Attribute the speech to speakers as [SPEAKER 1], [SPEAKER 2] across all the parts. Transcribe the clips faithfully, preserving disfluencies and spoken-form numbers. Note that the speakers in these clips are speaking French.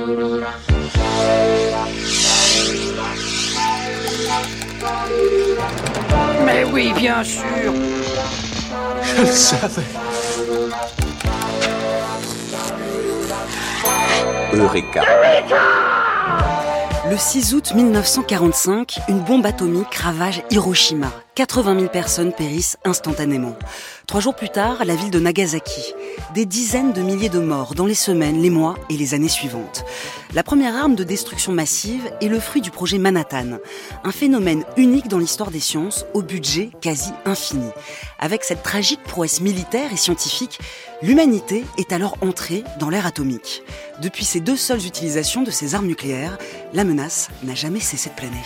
[SPEAKER 1] Mais oui, bien sûr.
[SPEAKER 2] Je le savais.
[SPEAKER 3] Eureka.
[SPEAKER 4] Le six août mille neuf cent quarante-cinq, une bombe atomique ravage Hiroshima. quatre-vingt mille personnes périssent instantanément. Trois jours plus tard, la ville de Nagasaki. Des dizaines de milliers de morts dans les semaines, les mois et les années suivantes. La première arme de destruction massive est le fruit du projet Manhattan. Un phénomène unique dans l'histoire des sciences, au budget quasi infini. Avec cette tragique prouesse militaire et scientifique, l'humanité est alors entrée dans l'ère atomique. Depuis ces deux seules utilisations de ces armes nucléaires, la menace n'a jamais cessé de planer.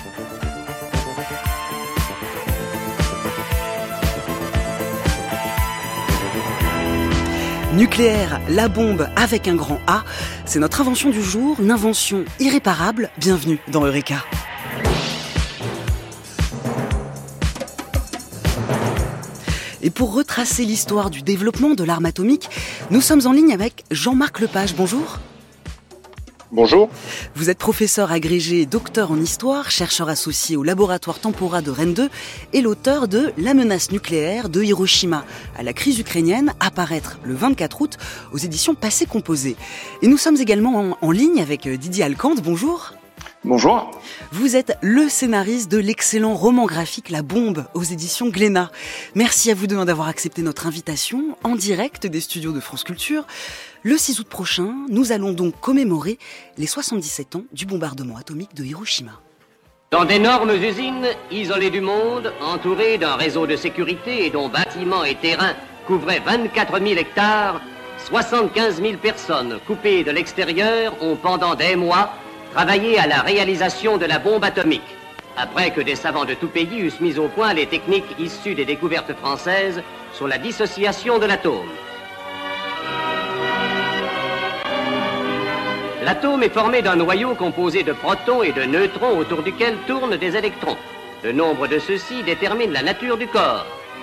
[SPEAKER 4] Nucléaire, la bombe avec un grand A, c'est notre invention du jour, une invention irréparable. Bienvenue dans Eureka. Et pour retracer l'histoire du développement de l'arme atomique, nous sommes en ligne avec Jean-Marc Lepage. Bonjour.
[SPEAKER 5] Bonjour.
[SPEAKER 4] Vous êtes professeur agrégé et docteur en histoire, chercheur associé au laboratoire Tempora de Rennes deux et l'auteur de La menace nucléaire de Hiroshima à la crise ukrainienne, à paraître le vingt-quatre août aux éditions Passé Composé. Et nous sommes également en, en ligne avec Didier Alcante. Bonjour.
[SPEAKER 5] Bonjour.
[SPEAKER 4] Vous êtes le scénariste de l'excellent roman graphique La bombe aux éditions Glénat. Merci à vous deux d'avoir accepté notre invitation en direct des studios de France Culture. Le six août prochain, nous allons donc commémorer les soixante-dix-sept ans du bombardement atomique de Hiroshima.
[SPEAKER 6] Dans d'énormes usines, isolées du monde, entourées d'un réseau de sécurité et dont bâtiments et terrains couvraient vingt-quatre mille hectares, soixante-quinze mille personnes coupées de l'extérieur ont pendant des mois travaillé à la réalisation de la bombe atomique, après que des savants de tout pays eussent mis au point les techniques issues des découvertes françaises sur la dissociation de l'atome. L'atome est formé d'un noyau composé de protons et de neutrons autour duquel tournent des électrons. Le nombre de ceux-ci détermine la nature du corps.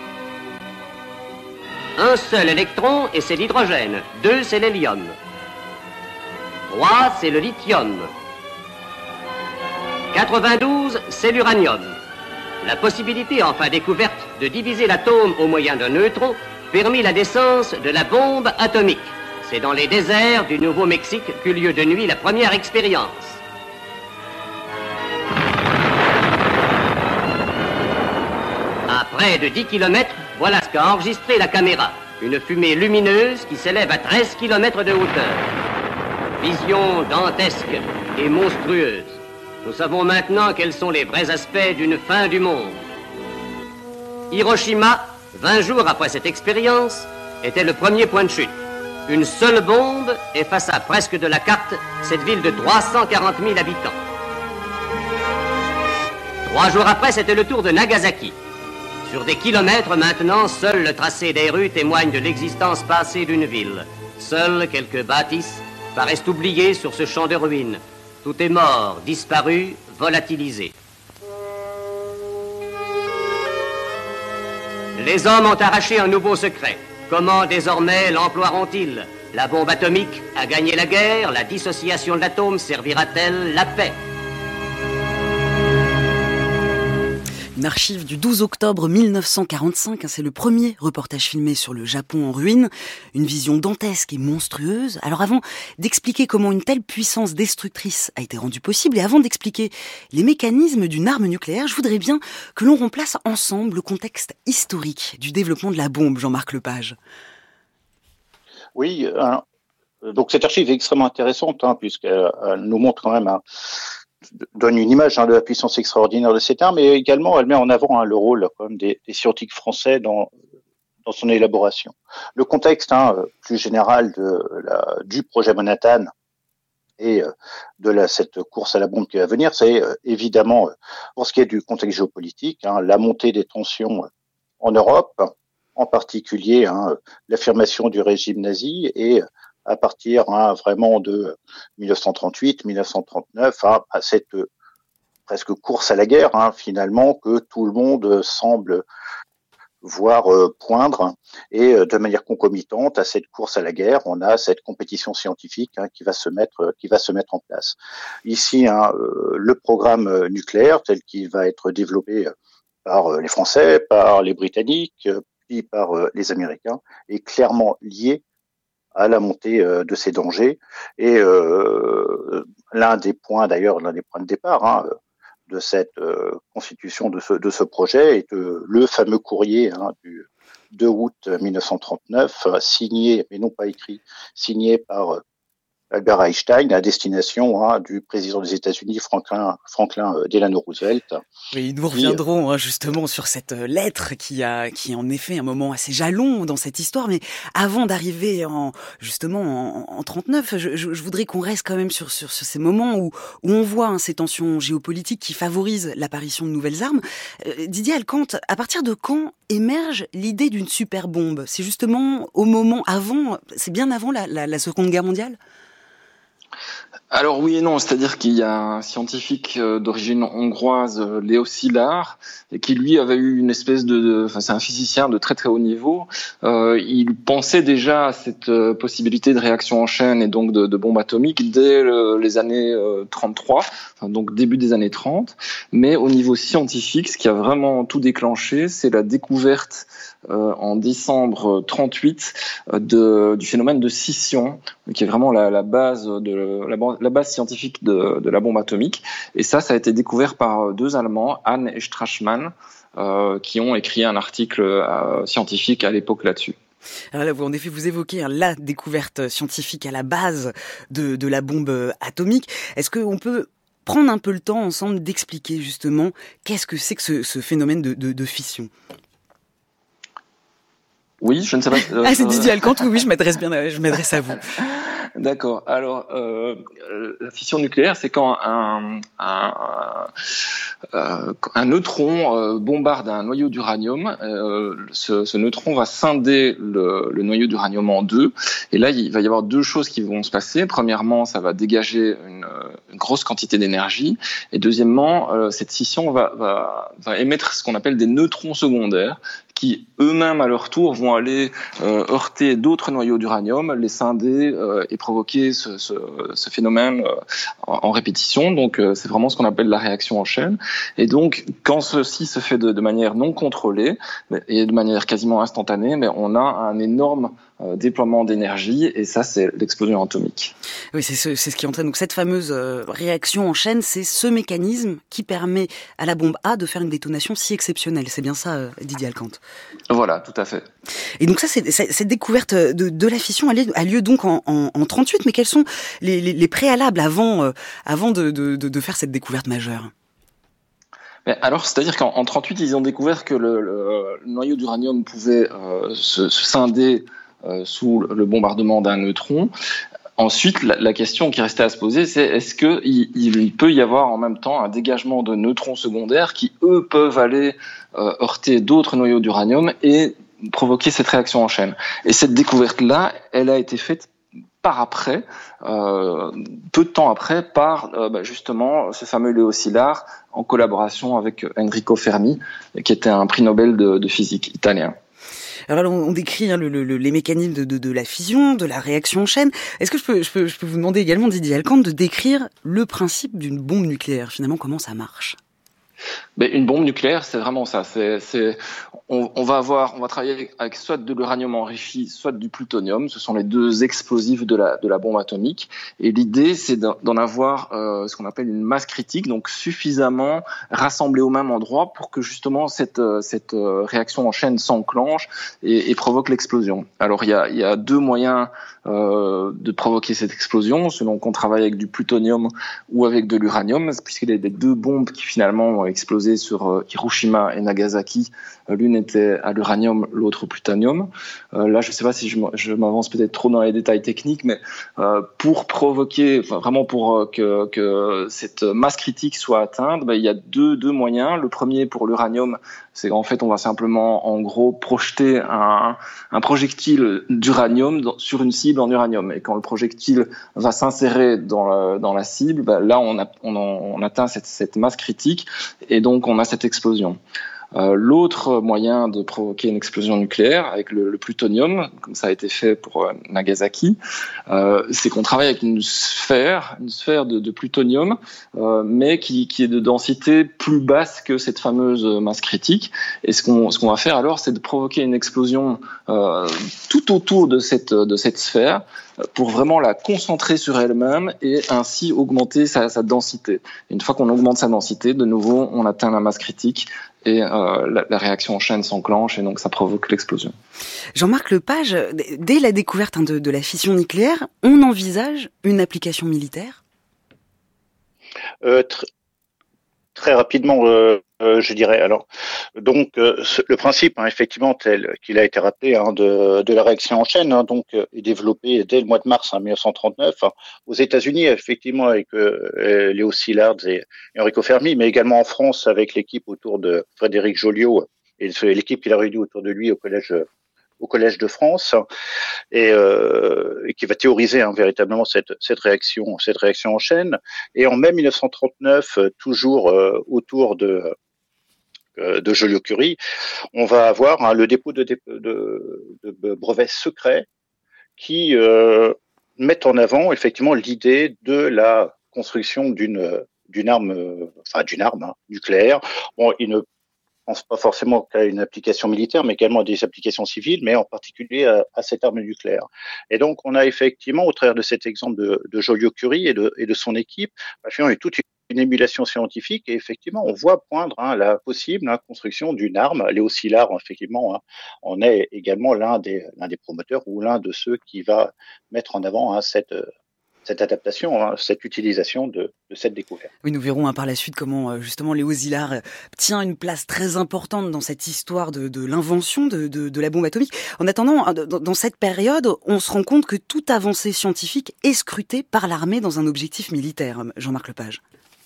[SPEAKER 6] Un seul électron et c'est l'hydrogène. Deux, c'est l'hélium. Trois, c'est le lithium. quatre-vingt-douze, c'est l'uranium. La possibilité enfin découverte de diviser l'atome au moyen d'un neutron permit la naissance de la bombe atomique. C'est dans les déserts du Nouveau-Mexique qu'eut lieu de nuit la première expérience. À près de dix kilomètres, voilà ce qu'a enregistré la caméra. Une fumée lumineuse qui s'élève à treize kilomètres de hauteur. Vision dantesque et monstrueuse. Nous savons maintenant quels sont les vrais aspects d'une fin du monde. Hiroshima, vingt jours après cette expérience, était le premier point de chute. Une seule bombe effaça presque de la carte cette ville de trois cent quarante mille habitants. Trois jours après, c'était le tour de Nagasaki. Sur des kilomètres maintenant, seul le tracé des rues témoigne de l'existence passée d'une ville. Seules quelques bâtisses paraissent oubliées sur ce champ de ruines. Tout est mort, disparu, volatilisé. Les hommes ont arraché un nouveau secret. Comment désormais l'emploieront-ils? La bombe atomique a gagné la guerre, la dissociation de l'atome servira-t-elle la paix?
[SPEAKER 4] Une archive du douze octobre mille neuf cent quarante-cinq, c'est le premier reportage filmé sur le Japon en ruine, une vision dantesque et monstrueuse. Alors avant d'expliquer comment une telle puissance destructrice a été rendue possible et avant d'expliquer les mécanismes d'une arme nucléaire, je voudrais bien que l'on remplace ensemble le contexte historique du développement de la bombe, Jean-Marc Lepage.
[SPEAKER 5] Oui, hein, donc cette archive est extrêmement intéressante hein, puisqu'elle nous montre quand même un donne une image hein, de la puissance extraordinaire de cette arme, et également elle met en avant hein, le rôle quand même, des, des scientifiques français dans, dans son élaboration. Le contexte hein, plus général de la, du projet Manhattan et de la, cette course à la bombe qui va venir, c'est euh, évidemment, pour ce qui est du contexte géopolitique, hein, la montée des tensions en Europe, en particulier hein, l'affirmation du régime nazi et à partir hein, vraiment de dix-neuf cent trente-huit dix-neuf cent trente-neuf hein, à cette euh, presque course à la guerre hein, finalement que tout le monde semble voir euh, poindre. Et euh, de manière concomitante à cette course à la guerre, on a cette compétition scientifique hein, qui va se mettre, euh, qui va se mettre en place. Ici, hein, euh, le programme euh, nucléaire tel qu'il va être développé par euh, les Français, par les Britanniques, euh, puis par euh, les Américains, est clairement lié à la montée euh, de ces dangers. Et euh, l'un des points, d'ailleurs, l'un des points de départ hein, de cette euh, constitution de ce, de ce projet est euh, le fameux courrier hein, du deux août mille neuf cent trente-neuf, euh, signé, mais non pas écrit, signé par euh, Albert Einstein à destination hein, du président des États-Unis, Franklin, Franklin Delano Roosevelt.
[SPEAKER 4] Oui, nous reviendrons hein, justement sur cette lettre qui a, qui est en effet un moment assez jalon dans cette histoire. Mais avant d'arriver en justement en, en trente-neuf, je, je, je voudrais qu'on reste quand même sur, sur, sur ces moments où, où on voit hein, ces tensions géopolitiques qui favorisent l'apparition de nouvelles armes. Euh, Didier Alcante, à partir de quand émerge l'idée d'une super bombe? C'est justement au moment avant, c'est bien avant la, la, la Seconde Guerre mondiale?
[SPEAKER 3] Alors oui et non, c'est-à-dire qu'il y a un scientifique d'origine hongroise, Léo Szilard, qui lui avait eu une espèce de, de enfin c'est un physicien de très très haut niveau. Euh, il pensait déjà à cette possibilité de réaction en chaîne et donc de, de bombe atomique dès le, les années euh, trente-trois, enfin donc début des années trente. Mais au niveau scientifique, ce qui a vraiment tout déclenché, c'est la découverte euh, en décembre trente-huit euh, de, du phénomène de scission, qui est vraiment la, la base de la, la base scientifique de, de la bombe atomique. Et ça, ça a été découvert par deux Allemands, Hahn et Strassmann, euh, qui ont écrit un article euh, scientifique à l'époque là-dessus.
[SPEAKER 4] Alors là, vous, en effet, vous évoquez hein, la découverte scientifique à la base de, de la bombe atomique. Est-ce qu'on peut prendre un peu le temps ensemble d'expliquer justement qu'est-ce que c'est que ce, ce phénomène de, de, de fission ?
[SPEAKER 3] Oui, je ne sais pas.
[SPEAKER 4] Euh, ah, c'est Didier Alcante, oui, oui, je m'adresse bien, je m'adresse à vous.
[SPEAKER 3] D'accord. Alors, euh, la fission nucléaire, c'est quand un, un, un, un neutron euh, bombarde un noyau d'uranium. Euh, ce, ce neutron va scinder le, le noyau d'uranium en deux. Et là, il va y avoir deux choses qui vont se passer. Premièrement, ça va dégager une, une grosse quantité d'énergie. Et deuxièmement, euh, cette scission va, va, va émettre ce qu'on appelle des neutrons secondaires, qui eux-mêmes à leur tour vont aller euh, heurter d'autres noyaux d'uranium, les scinder euh, et provoquer ce, ce, ce phénomène euh, en, en répétition. Donc euh, c'est vraiment ce qu'on appelle la réaction en chaîne. Et donc quand ceci se fait de, de manière non contrôlée et de manière quasiment instantanée, mais on a un énorme euh, déploiement d'énergie et ça c'est l'explosion atomique.
[SPEAKER 4] Oui, c'est ce, c'est ce qui entraîne donc cette fameuse euh, réaction en chaîne, c'est ce mécanisme qui permet à la bombe A de faire une détonation si exceptionnelle. C'est bien ça, euh, Didier Alcante.
[SPEAKER 3] Voilà, tout à fait.
[SPEAKER 4] Et donc ça, c'est, c'est, cette découverte de, de la fission a lieu, a lieu donc en, en, en trente-huit, mais quels sont les, les, les préalables avant, euh, avant de, de, de, de faire cette découverte majeure ?
[SPEAKER 3] Mais alors, c'est-à-dire qu'en en trente-huit, ils ont découvert que le, le, le noyau d'uranium pouvait euh, se, se scinder euh, sous le bombardement d'un neutron. Ensuite, la, la question qui restait à se poser, c'est est-ce qu'il il, il peut y avoir en même temps un dégagement de neutrons secondaires qui, eux, peuvent aller euh, heurter d'autres noyaux d'uranium et provoquer cette réaction en chaîne. Et cette découverte-là, elle a été faite par après, euh, peu de temps après, par euh, bah, justement ce fameux Léo Szilard, en collaboration avec Enrico Fermi, qui était un prix Nobel de, de physique italien.
[SPEAKER 4] Alors on décrit hein, le, le, les mécanismes de, de, de la fission, de la réaction en chaîne. Est-ce que je peux, je peux, je peux vous demander également, Didier Alcante, de décrire le principe d'une bombe nucléaire, finalement, comment ça marche ?
[SPEAKER 3] Mais une bombe nucléaire, c'est vraiment ça. C'est, c'est, on, on va avoir, on va travailler avec, avec soit de l'uranium enrichi, soit du plutonium. Ce sont les deux explosifs de la de la bombe atomique. Et l'idée, c'est d'en avoir euh, ce qu'on appelle une masse critique, donc suffisamment rassemblée au même endroit pour que justement cette cette réaction en chaîne s'enclenche et, et provoque l'explosion. Alors il y a il y a deux moyens euh, de provoquer cette explosion, selon qu'on travaille avec du plutonium ou avec de l'uranium, puisqu'il y a des deux bombes qui finalement ont explosé sur Hiroshima et Nagasaki. L'une était à l'uranium, l'autre au plutonium. Euh, là, je ne sais pas si je, je m'avance peut-être trop dans les détails techniques, mais euh, pour provoquer, enfin, vraiment pour que, que cette masse critique soit atteinte, ben, il y a deux, deux moyens. Le premier, pour l'uranium, c'est qu'en fait, on va simplement, en gros, projeter un, un projectile d'uranium dans, sur une cible en uranium. Et quand le projectile va s'insérer dans la, dans la cible, ben, là, on, a, on, on atteint cette, cette masse critique et donc on a cette explosion. Euh, l'autre moyen de provoquer une explosion nucléaire avec le, le plutonium, comme ça a été fait pour euh, Nagasaki, euh, c'est qu'on travaille avec une sphère, une sphère de, de plutonium, euh, mais qui, qui est de densité plus basse que cette fameuse masse critique. Et ce qu'on, ce qu'on va faire alors, c'est de provoquer une explosion euh, tout autour de cette, de cette sphère, pour vraiment la concentrer sur elle-même et ainsi augmenter sa, sa densité. Une fois qu'on augmente sa densité, de nouveau, on atteint la masse critique et euh, la, la réaction en chaîne s'enclenche et donc ça provoque l'explosion.
[SPEAKER 4] Jean-Marc Lepage, dès la découverte hein, de, de la fission nucléaire, on envisage une application militaire ?
[SPEAKER 5] euh, tr- Très rapidement, euh, euh, je dirais. Alors, donc, euh, ce, le principe, hein, effectivement, tel qu'il a été rappelé, hein, de, de la réaction en chaîne, hein, donc, euh, est développé dès le mois de mars hein, dix-neuf cent trente-neuf hein, aux États-Unis, effectivement, avec euh, Léo Szilard et Enrico Fermi, mais également en France avec l'équipe autour de Frédéric Joliot et l'équipe qu'il a réunie autour de lui au collège. au Collège de France et, euh, et qui va théoriser hein, véritablement cette, cette réaction, cette réaction en chaîne. Et en mai dix-neuf cent trente-neuf, toujours euh, autour de euh, de Joliot-Curie, on va avoir hein, le dépôt de, de, de, de brevets secrets qui euh, mettent en avant effectivement l'idée de la construction d'une d'une arme, euh, enfin d'une arme hein, nucléaire. Bon, il ne Je pense pas forcément qu'à une application militaire, mais également à des applications civiles, mais en particulier à, à cette arme nucléaire. Et donc, on a effectivement, au travers de cet exemple de, de Joliot-Curie et de, et de son équipe, il y a toute une émulation scientifique et effectivement, on voit poindre hein, la possible hein, construction d'une arme. Léo Szilard, effectivement, hein, en est également l'un des, l'un des promoteurs ou l'un de ceux qui va mettre en avant hein, cette cette adaptation, hein, cette utilisation de, de cette découverte.
[SPEAKER 4] Oui, nous verrons hein, par la suite comment justement Léo Szilard tient une place très importante dans cette histoire de, de l'invention de, de, de la bombe atomique. En attendant, dans, dans cette période, on se rend compte que toute avancée scientifique est scrutée par l'armée dans un objectif militaire. Jean-Marc Lepage.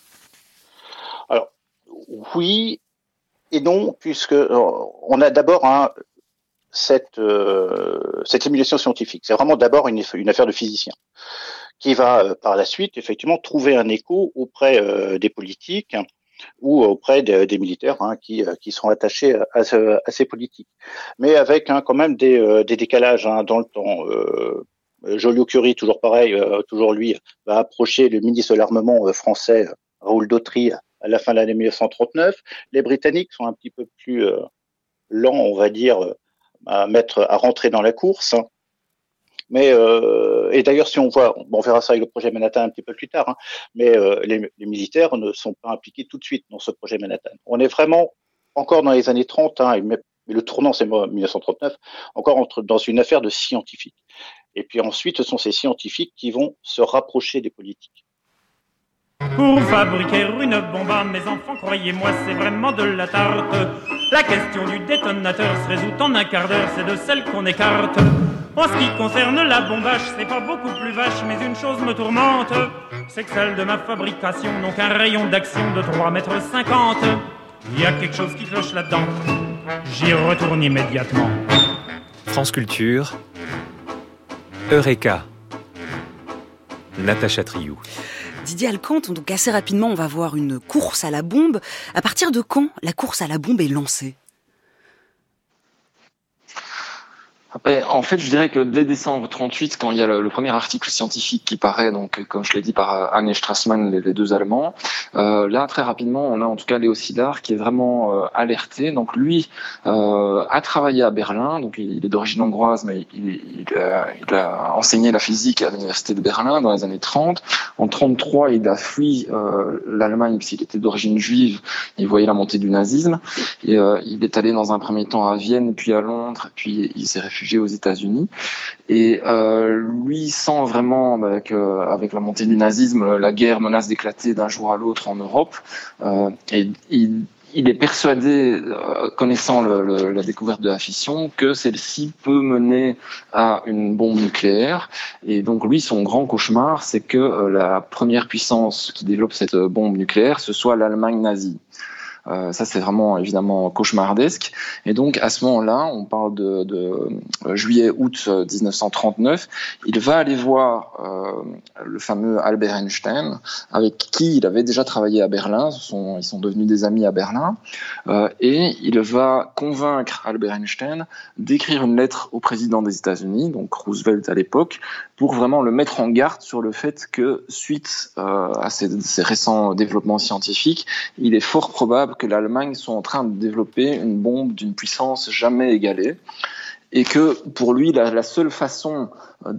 [SPEAKER 5] Alors, oui et non, puisque on a d'abord hein, cette, euh, cette émulation scientifique. C'est vraiment d'abord une, une affaire de physicien, qui va euh, par la suite effectivement trouver un écho auprès euh, des politiques hein, ou auprès de, des militaires hein, qui, euh, qui sont attachés à, à, à ces politiques, mais avec hein, quand même des, euh, des décalages hein, dans le temps. Euh, Joliot-Curie, toujours pareil, euh, toujours lui, va approcher le ministre de l'armement euh, français, Raoul Dautry, à la fin de l'année dix-neuf cent trente-neuf. Les Britanniques sont un petit peu plus euh, lents, on va dire, euh, à mettre, à rentrer dans la course. Hein. Mais euh, et d'ailleurs, si on voit, bon, on verra ça avec le projet Manhattan un petit peu plus tard, hein, mais euh, les, les militaires ne sont pas impliqués tout de suite dans ce projet Manhattan. On est vraiment encore dans les années trente, hein, mais le tournant c'est dix-neuf cent trente-neuf, encore entre, dans une affaire de scientifiques. Et puis ensuite, ce sont ces scientifiques qui vont se rapprocher des politiques.
[SPEAKER 7] Pour fabriquer une bombe, mes enfants, croyez-moi, c'est vraiment de la tarte. La question du détonateur se résout en un quart d'heure, c'est de celle qu'on écarte. En ce qui concerne la bombage, c'est pas beaucoup plus vache, mais une chose me tourmente, c'est que celle de ma fabrication n'ont qu'un rayon d'action de trois mètres cinquante. Il y a quelque chose qui cloche là-dedans, j'y retourne immédiatement.
[SPEAKER 8] France Culture, Eureka, Natacha Triou.
[SPEAKER 4] Didier Alcante, donc assez rapidement, on va voir une course à la bombe. À partir de quand la course à la bombe est lancée ?
[SPEAKER 3] En fait, je dirais que dès décembre trente-huit, quand il y a le, le premier article scientifique qui paraît, donc comme je l'ai dit par Anne et Strassmann, les, les deux Allemands, euh, là très rapidement, on a en tout cas Léo Szilard qui est vraiment euh, alerté. Donc lui euh, a travaillé à Berlin, donc il, il est d'origine hongroise, mais il, il, a, il a enseigné la physique à l'université de Berlin dans les années trente. En trente-trois, il a fui euh, l'Allemagne parce qu'il était d'origine juive. Il voyait la montée du nazisme et euh, il est allé dans un premier temps à Vienne, puis à Londres, puis il s'est réfugié aux États-Unis et euh, lui sent vraiment bah, que avec la montée du nazisme, la guerre menace d'éclater d'un jour à l'autre en Europe euh, et il, il est persuadé, euh, connaissant le, le, la découverte de la fission, que celle-ci peut mener à une bombe nucléaire et donc lui son grand cauchemar c'est que euh, la première puissance qui développe cette bombe nucléaire ce soit l'Allemagne nazie. Euh, ça, c'est vraiment évidemment cauchemardesque. Et donc, à ce moment-là, on parle de, de juillet-août dix-neuf cent trente-neuf, il va aller voir euh, le fameux Albert Einstein, avec qui il avait déjà travaillé à Berlin. Ce sont, ils sont devenus des amis à Berlin. Euh, et il va convaincre Albert Einstein d'écrire une lettre au président des États-Unis, donc Roosevelt à l'époque, pour vraiment le mettre en garde sur le fait que, suite euh, à ces, ces récents développements scientifiques, il est fort probable que l'Allemagne soit en train de développer une bombe d'une puissance jamais égalée. Et que pour lui, la, la seule façon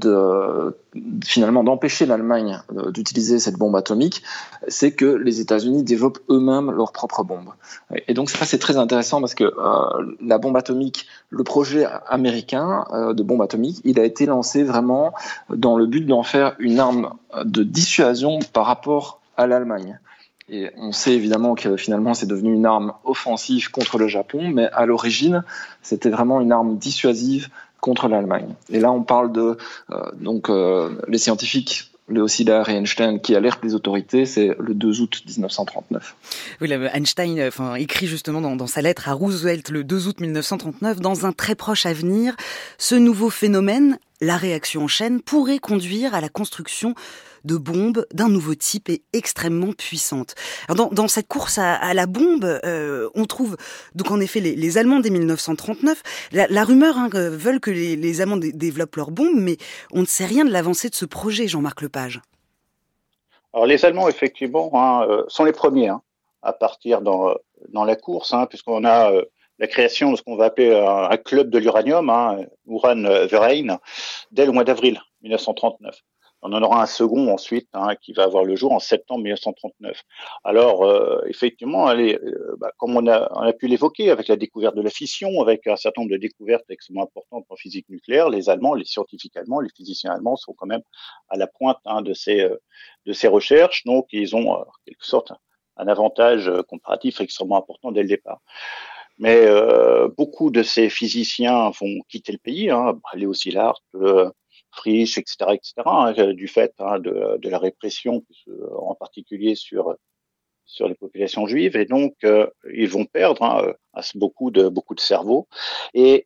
[SPEAKER 3] de finalement d'empêcher l'Allemagne d'utiliser cette bombe atomique, c'est que les États-Unis développent eux-mêmes leur propre bombe. Et donc ça, c'est très intéressant parce que euh, la bombe atomique, le projet américain euh, de bombe atomique, il a été lancé vraiment dans le but d'en faire une arme de dissuasion par rapport à l'Allemagne. Et on sait évidemment que finalement c'est devenu une arme offensive contre le Japon, mais à l'origine c'était vraiment une arme dissuasive contre l'Allemagne. Et là on parle de euh, donc euh, les scientifiques Léo Szilard et Einstein qui alertent les autorités, c'est le deux août dix-neuf cent trente-neuf.
[SPEAKER 4] Oui, Einstein enfin, écrit justement dans, dans sa lettre à Roosevelt le deux août dix-neuf cent trente-neuf, dans un très proche avenir, ce nouveau phénomène, la réaction en chaîne, pourrait conduire à la construction de bombes d'un nouveau type et extrêmement puissantes. Alors dans, dans cette course à, à la bombe, euh, on trouve donc en effet les, les Allemands dès dix-neuf cent trente-neuf. La, la rumeur hein, veulent que les, les Allemands d- développent leurs bombes, mais on ne sait rien de l'avancée de ce projet, Jean-Marc Lepage.
[SPEAKER 5] Alors les Allemands, effectivement, hein, euh, sont les premiers hein, à partir dans, dans la course, hein, puisqu'on a euh, la création de ce qu'on va appeler un, un club de l'uranium, hein, Uranverein, dès le mois d'avril dix-neuf cent trente-neuf. On en aura un second ensuite hein, qui va avoir le jour en septembre dix-neuf cent trente-neuf. Alors euh, effectivement, allez, euh, bah, comme on a, on a pu l'évoquer avec la découverte de la fission, avec un certain nombre de découvertes extrêmement importantes en physique nucléaire, les Allemands, les scientifiques allemands, les physiciens allemands sont quand même à la pointe hein, de ces euh, de ces recherches. Donc ils ont euh, en quelque sorte un avantage comparatif extrêmement important dès le départ. Mais euh, beaucoup de ces physiciens vont quitter le pays, hein, Léo Szilard, euh, Frisch, et cetera, et cetera, hein, du fait hein, de, de la répression, en particulier sur sur les populations juives, et donc euh, ils vont perdre hein, beaucoup de beaucoup de cerveaux. Et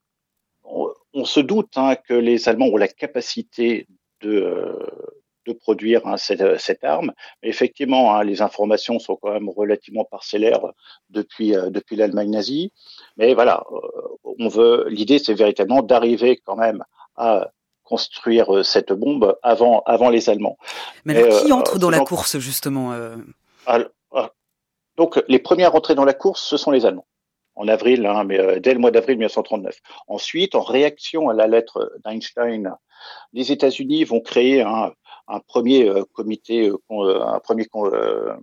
[SPEAKER 5] on, on se doute hein, que les Allemands ont la capacité de de produire hein, cette, cette arme. Mais effectivement, hein, les informations sont quand même relativement parcellaires depuis euh, depuis l'Allemagne nazie. Mais voilà, euh, on veut. L'idée, c'est véritablement d'arriver quand même à construire cette bombe avant avant les Allemands.
[SPEAKER 4] Mais alors, qui euh, entre dans la donc, course justement euh...
[SPEAKER 5] alors, donc les premiers à rentrer dans la course, ce sont les Allemands en avril, hein, mais euh, dès le mois d'avril dix-neuf cent trente-neuf. Ensuite, en réaction à la lettre d'Einstein, les États-Unis vont créer un, un premier euh, comité, euh, un premier euh,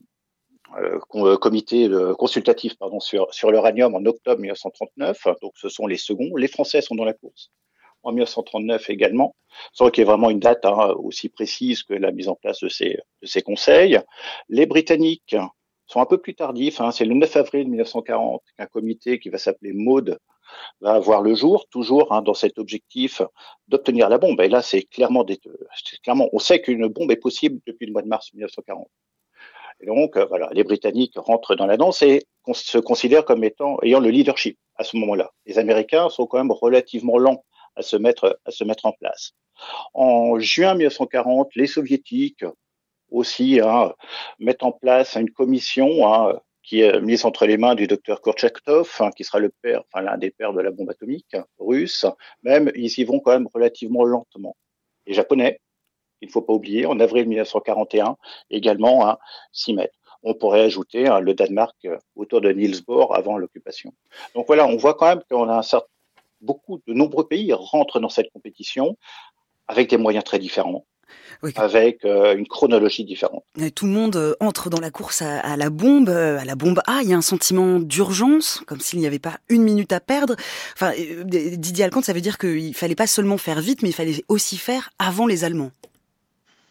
[SPEAKER 5] euh, comité euh, consultatif pardon sur sur l'uranium en octobre dix-neuf cent trente-neuf. Donc ce sont les seconds. Les Français sont dans la course en dix-neuf cent trente-neuf également, sans qu'il y ait vraiment une date hein, aussi précise que la mise en place de ces, de ces conseils. Les Britanniques sont un peu plus tardifs, hein, c'est le neuf avril dix-neuf cent quarante qu'un comité qui va s'appeler MAUDE va avoir le jour, toujours hein, dans cet objectif d'obtenir la bombe. Et là, c'est clairement, des, c'est clairement, on sait qu'une bombe est possible depuis le mois de mars dix-neuf cent quarante. Et donc, euh, voilà, les Britanniques rentrent dans la danse et con- se considèrent comme étant ayant le leadership à ce moment-là. Les Américains sont quand même relativement lents à se mettre à se mettre en place. En juin dix-neuf cent quarante, les Soviétiques aussi hein, mettent en place une commission hein, qui est mise entre les mains du docteur Kurchatov, hein, qui sera le père, enfin l'un des pères de la bombe atomique russe. Même ils y vont quand même relativement lentement. Les Japonais, il ne faut pas oublier, en avril dix-neuf cent quarante et un, également hein, s'y mettent. On pourrait ajouter hein, le Danemark autour de Niels Bohr avant l'occupation. Donc voilà, on voit quand même qu'on a un certain beaucoup de nombreux pays rentrent dans cette compétition avec des moyens très différents, oui, avec euh, une chronologie différente.
[SPEAKER 4] Tout le monde entre dans la course à, à la bombe, à la bombe A. Il y a un sentiment d'urgence, comme s'il n'y avait pas une minute à perdre. Enfin, Didier Alcante, ça veut dire qu'il fallait pas seulement faire vite, mais il fallait aussi faire avant les Allemands.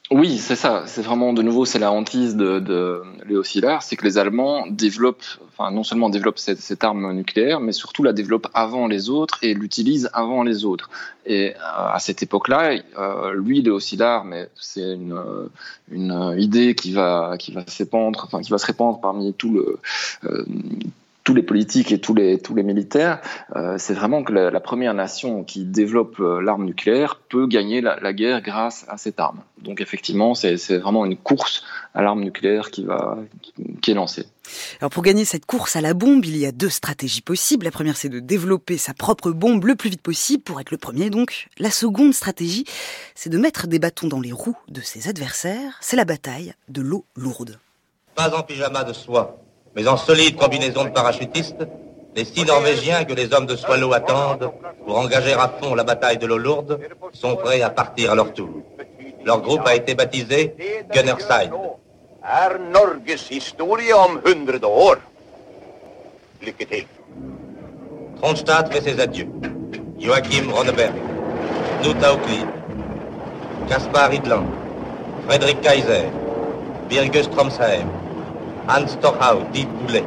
[SPEAKER 3] Oui, c'est ça. C'est vraiment, de nouveau, c'est la hantise de, de Léo Szilard, c'est que les Allemands développent, enfin, non seulement développent cette, cette arme nucléaire, mais surtout la développent avant les autres et l'utilisent avant les autres. Et euh, à cette époque-là, euh, lui, Léo Szilard, mais c'est une, une idée qui va, qui va s'épandre, enfin, qui va se répandre parmi tout le, euh, tous les politiques et tous les, tous les militaires, euh, c'est vraiment que la, la première nation qui développe euh, l'arme nucléaire peut gagner la, la guerre grâce à cette arme. Donc effectivement, c'est, c'est vraiment une course à l'arme nucléaire qui, va, qui, qui est lancée.
[SPEAKER 4] Alors pour gagner cette course à la bombe, il y a deux stratégies possibles. La première, c'est de développer sa propre bombe le plus vite possible pour être le premier donc. La seconde stratégie, c'est de mettre des bâtons dans les roues de ses adversaires. C'est la bataille de l'eau lourde.
[SPEAKER 9] Pas en pyjama de soie, mais en solide combinaison de parachutistes, les six Norvégiens que les hommes de Swallow attendent pour engager à fond la bataille de l'eau lourde sont prêts à partir à leur tour. Leur groupe a été baptisé Gunnerside.
[SPEAKER 10] Er Norges historie om hundred år. Lycka till.
[SPEAKER 9] Kronstadt fait ses adieux. Joachim Ronneberg, Knut Auklid, Caspar Idland, Frédéric Kaiser, Birge Stromsheim, Hans Torhau, dit Boulet.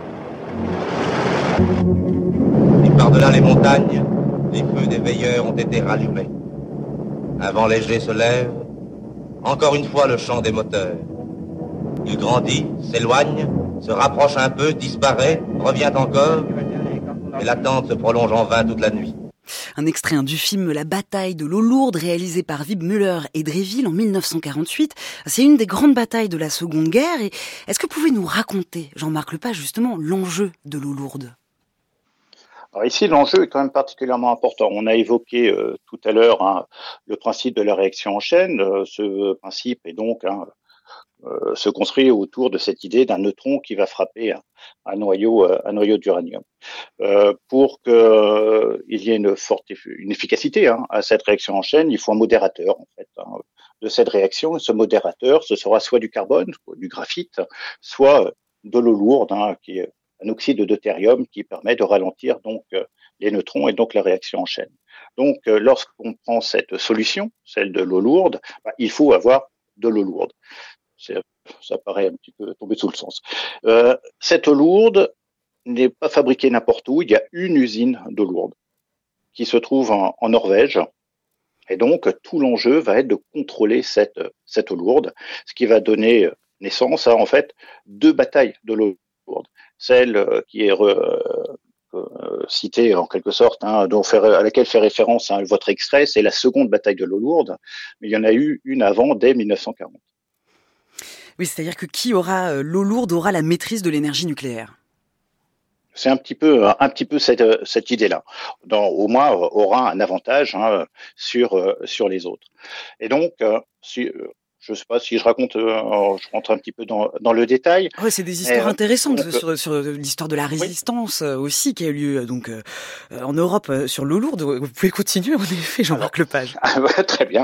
[SPEAKER 9] Et par-delà les montagnes, les feux des veilleurs ont été rallumés. Un vent léger se lève, encore une fois le chant des moteurs. Il grandit, s'éloigne, se rapproche un peu, disparaît, revient encore, et l'attente se prolonge en vain toute la nuit.
[SPEAKER 4] Un extrait du film La bataille de l'eau lourde, réalisé par Wib Müller et Dréville en mille neuf cent quarante-huit. C'est une des grandes batailles de la Seconde Guerre. Et est-ce que vous pouvez nous raconter, Jean-Marc Lepage, justement, l'enjeu de l'eau lourde ?
[SPEAKER 5] Alors ici, l'enjeu est quand même particulièrement important. On a évoqué euh, tout à l'heure hein, le principe de la réaction en chaîne. Euh, ce principe est donc hein, euh, se construit autour de cette idée d'un neutron qui va frapper un, un noyau, euh, un noyau d'uranium. Euh, pour qu'il euh, y ait une forte une efficacité hein, à cette réaction en chaîne, il faut un modérateur en fait hein, de cette réaction. Et ce modérateur, ce sera soit du carbone, soit du graphite, soit de l'eau lourde, hein, qui est un oxyde de deutérium qui permet de ralentir donc euh, les neutrons et donc la réaction en chaîne. Donc, euh, lorsqu'on prend cette solution, celle de l'eau lourde, bah, il faut avoir de l'eau lourde. C'est, ça paraît un petit peu tomber sous le sens. Euh, cette eau lourde n'est pas fabriquée n'importe où. Il y a une usine d'eau lourde qui se trouve en, en Norvège. Et donc, tout l'enjeu va être de contrôler cette, cette eau lourde, ce qui va donner naissance à, en fait, deux batailles de l'eau lourde. Celle qui est euh, euh, citée en quelque sorte, hein, dont fait, à laquelle fait référence hein, votre extrait, c'est la seconde bataille de l'eau lourde, mais il y en a eu une avant, dès mille neuf cent quarante.
[SPEAKER 4] Oui, c'est-à-dire que qui aura euh, l'eau lourde aura la maîtrise de l'énergie nucléaire.
[SPEAKER 5] C'est un petit peu, un petit peu cette, cette idée-là. Dans, au moins, aura un avantage hein, sur sur les autres. Et donc, euh, si, euh, je ne sais pas si je raconte, euh, je rentre un petit peu dans, dans le détail.
[SPEAKER 4] Ouais, c'est des histoires
[SPEAKER 5] Et,
[SPEAKER 4] intéressantes
[SPEAKER 5] donc,
[SPEAKER 4] sur, sur l'histoire de la résistance oui. aussi qui a eu lieu donc euh, en Europe sur l'eau lourde. Vous pouvez continuer en effet, Jean-Marc Lepage.
[SPEAKER 5] Ah, bah, très bien.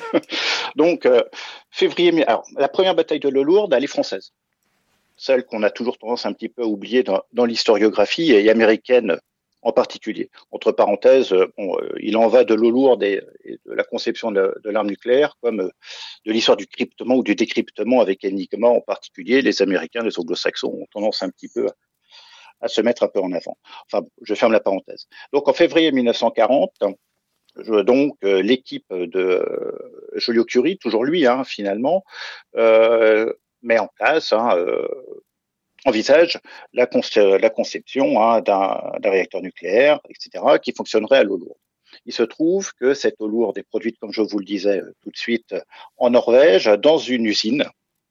[SPEAKER 5] donc, euh, février. Alors, la première bataille de l'eau lourde, elle est française. Celle qu'on a toujours tendance un petit peu à oublier dans, dans l'historiographie et américaine en particulier. Entre parenthèses, bon, il en va de l'eau lourde et, et de la conception de, de l'arme nucléaire comme de l'histoire du cryptement ou du décryptement avec Enigma en particulier. Les Américains, les Anglo-Saxons ont tendance un petit peu à, à se mettre un peu en avant. Enfin, je ferme la parenthèse. Donc, en février mille neuf cent quarante, je, donc euh, l'équipe de euh, Joliot-Curie, toujours lui, hein, finalement, euh, met en place, hein, euh, envisage la, con- la conception hein, d'un, d'un réacteur nucléaire, et cetera, qui fonctionnerait à l'eau lourde. Il se trouve que cette eau lourde est produite, comme je vous le disais tout de suite, en Norvège, dans une usine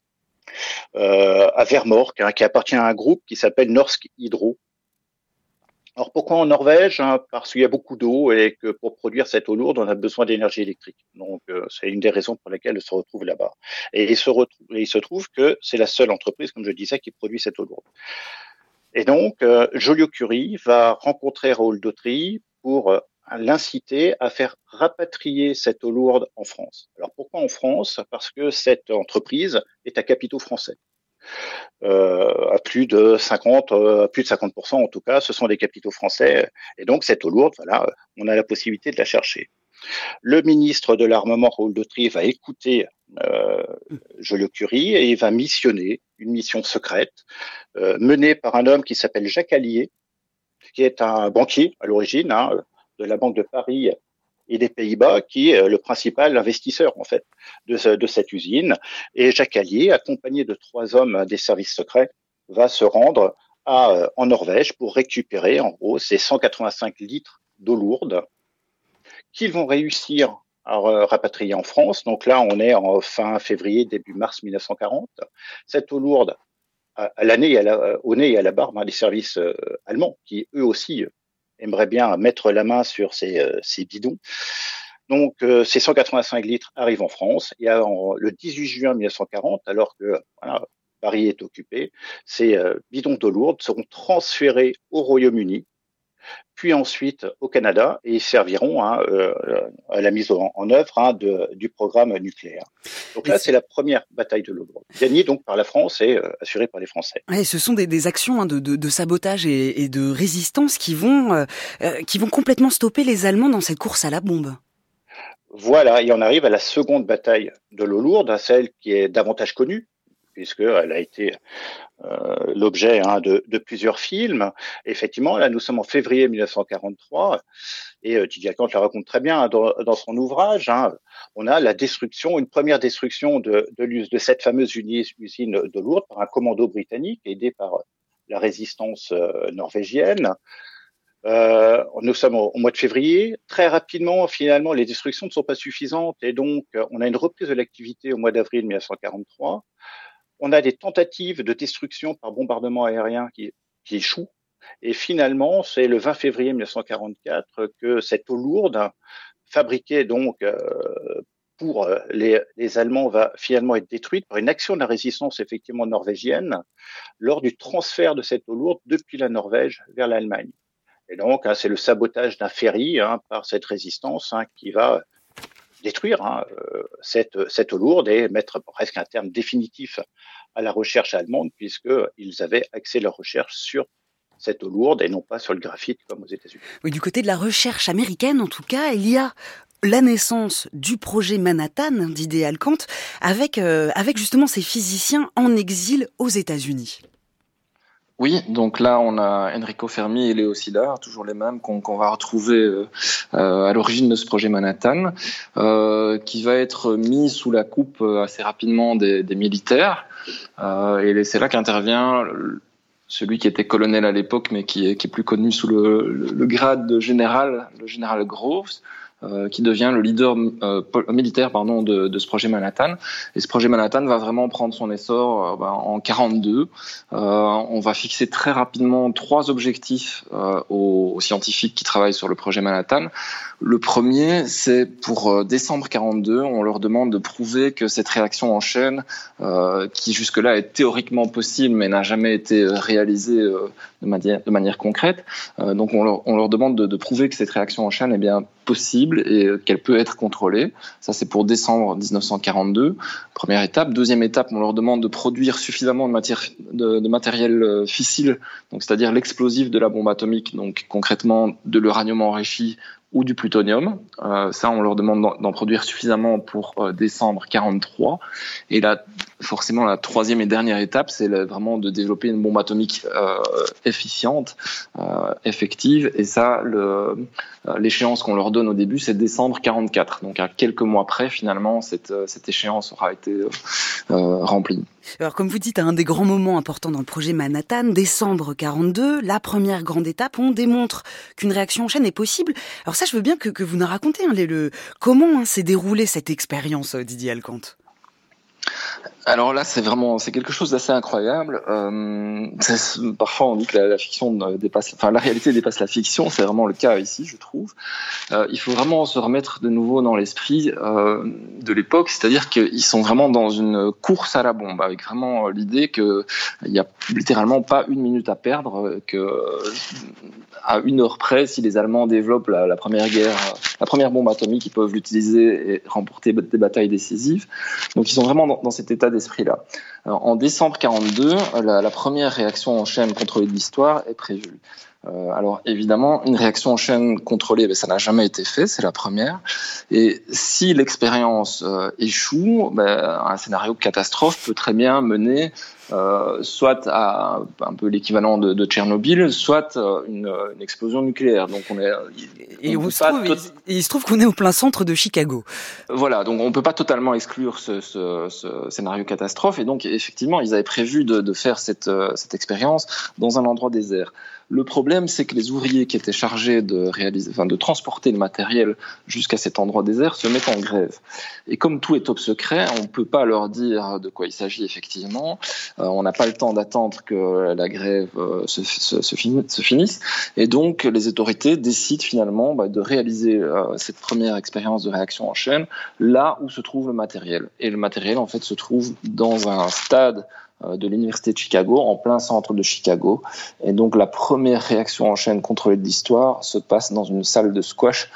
[SPEAKER 5] euh, à Vermork, hein, qui appartient à un groupe qui s'appelle Norsk Hydro. Alors pourquoi en Norvège hein? Parce qu'il y a beaucoup d'eau et que pour produire cette eau lourde, on a besoin d'énergie électrique. Donc euh, c'est une des raisons pour lesquelles elle se retrouve là-bas. Et il se, retrouve, et il se trouve que c'est la seule entreprise, comme je disais, qui produit cette eau lourde. Et donc euh, Joliot-Curie va rencontrer Raoul Dautry pour euh, l'inciter à faire rapatrier cette eau lourde en France. Alors pourquoi en France? Parce que cette entreprise est à capitaux français. Euh, à plus de cinquante, euh, plus de cinquante pour cent en tout cas, ce sont des capitaux français. Et donc cette eau lourde, voilà, on a la possibilité de la chercher. Le ministre de l'armement, Raoul Dautry, va écouter euh, Joliot-Curie, et il va missionner une mission secrète euh, menée par un homme qui s'appelle Jacques Allier, qui est un banquier à l'origine hein, de la Banque de Paris et des Pays-Bas, qui est le principal investisseur en fait de, ce, de cette usine. Et Jacques Allier, accompagné de trois hommes des services secrets, va se rendre à, en Norvège pour récupérer en gros ces cent quatre-vingt-cinq litres d'eau lourde qu'ils vont réussir à rapatrier en France. Donc là, on est en fin février, début mars mille neuf cent quarante. Cette eau lourde, à, à l'année, à la, au nez et à la barbe hein, des services euh, allemands, qui eux aussi euh, aimeraient bien mettre la main sur ces, euh, ces bidons. Donc euh, ces cent quatre-vingt-cinq litres arrivent en France, et en, le dix-huit juin mille neuf cent quarante, alors que voilà, Paris est occupé, ces euh, bidons d'eau lourde seront transférés au Royaume-Uni, puis ensuite au Canada, et ils serviront hein, euh, à la mise en, en œuvre hein, de, du programme nucléaire. Donc là, c'est la première bataille de l'eau lourde, gagnée donc par la France et euh, assurée par les Français.
[SPEAKER 4] Ouais, ce sont des, des actions hein, de, de, de sabotage et, et de résistance qui vont, euh, euh, qui vont complètement stopper les Allemands dans cette course à la bombe.
[SPEAKER 5] Voilà, et on arrive à la seconde bataille de l'eau lourde, celle qui est davantage connue, puisqu'elle a été euh, l'objet hein, de, de plusieurs films. Effectivement, là, nous sommes en février mille neuf cent quarante-trois, et euh, Didier Alcante la raconte très bien hein, dans, dans son ouvrage. Hein, on a la destruction, une première destruction de, de, de cette fameuse usine d'eau lourde par un commando britannique aidé par la résistance euh, norvégienne. Euh, nous sommes au, au mois de février. Très rapidement, finalement, les destructions ne sont pas suffisantes, et donc on a une reprise de l'activité au mois d'avril mille neuf cent quarante-trois. On a des tentatives de destruction par bombardement aérien qui, qui échouent. Et finalement, c'est le vingt février mille neuf cent quarante-quatre que cette eau lourde, fabriquée donc euh, pour les, les Allemands, va finalement être détruite par une action de la résistance effectivement norvégienne lors du transfert de cette eau lourde depuis la Norvège vers l'Allemagne. Et donc, hein, c'est le sabotage d'un ferry hein, par cette résistance hein, qui va détruire hein, euh, cette, cette eau lourde et mettre presque un terme définitif à la recherche allemande, puisqu'ils avaient axé leur recherche sur cette eau lourde et non pas sur le graphite comme aux États-Unis.
[SPEAKER 4] Oui, du côté de la recherche américaine, en tout cas, il y a la naissance du projet Manhattan d'Didier Alcante avec, euh, avec justement ces physiciens en exil aux États-Unis.
[SPEAKER 3] Oui, donc là on a Enrico Fermi et Léo Szilard, toujours les mêmes qu'on, qu'on va retrouver euh, euh, à l'origine de ce projet Manhattan, euh, qui va être mis sous la coupe euh, assez rapidement des, des militaires. Euh, et c'est là qu'intervient celui qui était colonel à l'époque, mais qui est, qui est plus connu sous le, le, le grade de général, le général Groves, Euh, qui devient le leader euh, militaire pardon, de, de ce projet Manhattan. Et ce projet Manhattan va vraiment prendre son essor euh, ben, en quarante-deux. Euh, on va fixer très rapidement trois objectifs euh, aux, aux scientifiques qui travaillent sur le projet Manhattan. Le premier, c'est pour euh, décembre quarante-deux, on leur demande de prouver que cette réaction en chaîne, euh, qui jusque-là est théoriquement possible mais n'a jamais été réalisée euh, de, manière, de manière concrète, euh, donc on leur, on leur demande de, de prouver que cette réaction en chaîne est bien possible et qu'elle peut être contrôlée. Ça, c'est pour décembre dix-neuf cent quarante-deux, première étape. Deuxième étape, on leur demande de produire suffisamment de, matière, de, de matériel fissile, donc c'est-à-dire l'explosif de la bombe atomique, donc concrètement de l'uranium enrichi ou du plutonium. Euh, ça, on leur demande d'en, d'en produire suffisamment pour euh, décembre quarante-trois. Et là, forcément, la troisième et dernière étape, c'est le, vraiment de développer une bombe atomique euh, efficiente, euh, effective. Et ça, le, euh, l'échéance qu'on leur donne au début, c'est décembre quarante-quatre. Donc, à quelques mois près, finalement, cette, cette échéance aura été euh, euh, remplie.
[SPEAKER 4] Alors, comme vous dites, un des grands moments importants dans le projet Manhattan, décembre quarante-deux, la première grande étape, on démontre qu'une réaction en chaîne est possible. Alors ça, je veux bien que, que vous nous racontez hein, les, le, comment hein, s'est déroulée cette expérience, Didier Alcante.
[SPEAKER 3] Alors là, c'est vraiment, c'est quelque chose d'assez incroyable. Euh, parfois, on dit que la, la fiction dépasse, enfin, la réalité dépasse la fiction. C'est vraiment le cas ici, je trouve. Euh, il faut vraiment se remettre de nouveau dans l'esprit euh, de l'époque, c'est-à-dire qu'ils sont vraiment dans une course à la bombe, avec vraiment l'idée que il y a littéralement pas une minute à perdre, que à une heure près, si les Allemands développent la, la première guerre la première bombe atomique, ils peuvent l'utiliser et remporter des batailles décisives. Donc ils sont vraiment dans, dans cet état d'esprit-là. Alors, en décembre quarante-deux, la, la première réaction en chaîne contrôlée de l'histoire est prévue. Euh, alors évidemment, une réaction en chaîne contrôlée, ben, ça n'a jamais été fait, c'est la première. Et si l'expérience euh, échoue, ben, un scénario de catastrophe peut très bien mener euh, soit à un peu l'équivalent de, de Tchernobyl, soit euh, une, une explosion nucléaire. Donc on est.
[SPEAKER 4] Et, on on se trouve, tot... et il se trouve qu'on est au plein centre de Chicago.
[SPEAKER 3] Voilà, donc on peut pas totalement exclure ce, ce, ce scénario catastrophe. Et donc effectivement, ils avaient prévu de, de faire cette, cette expérience dans un endroit désert. Le problème, c'est que les ouvriers qui étaient chargés de réaliser, enfin, de transporter le matériel jusqu'à cet endroit désert se mettent en grève. Et comme tout est top secret, on ne peut pas leur dire de quoi il s'agit effectivement. Euh, on n'a pas le temps d'attendre que la grève euh, se, se, se, fin, se finisse. Et donc, les autorités décident finalement bah, de réaliser euh, cette première expérience de réaction en chaîne là où se trouve le matériel. Et le matériel, en fait, se trouve dans un stade de l'université de Chicago, en plein centre de Chicago. Et donc la première réaction en chaîne contrôlée de l'histoire se passe dans une salle de squash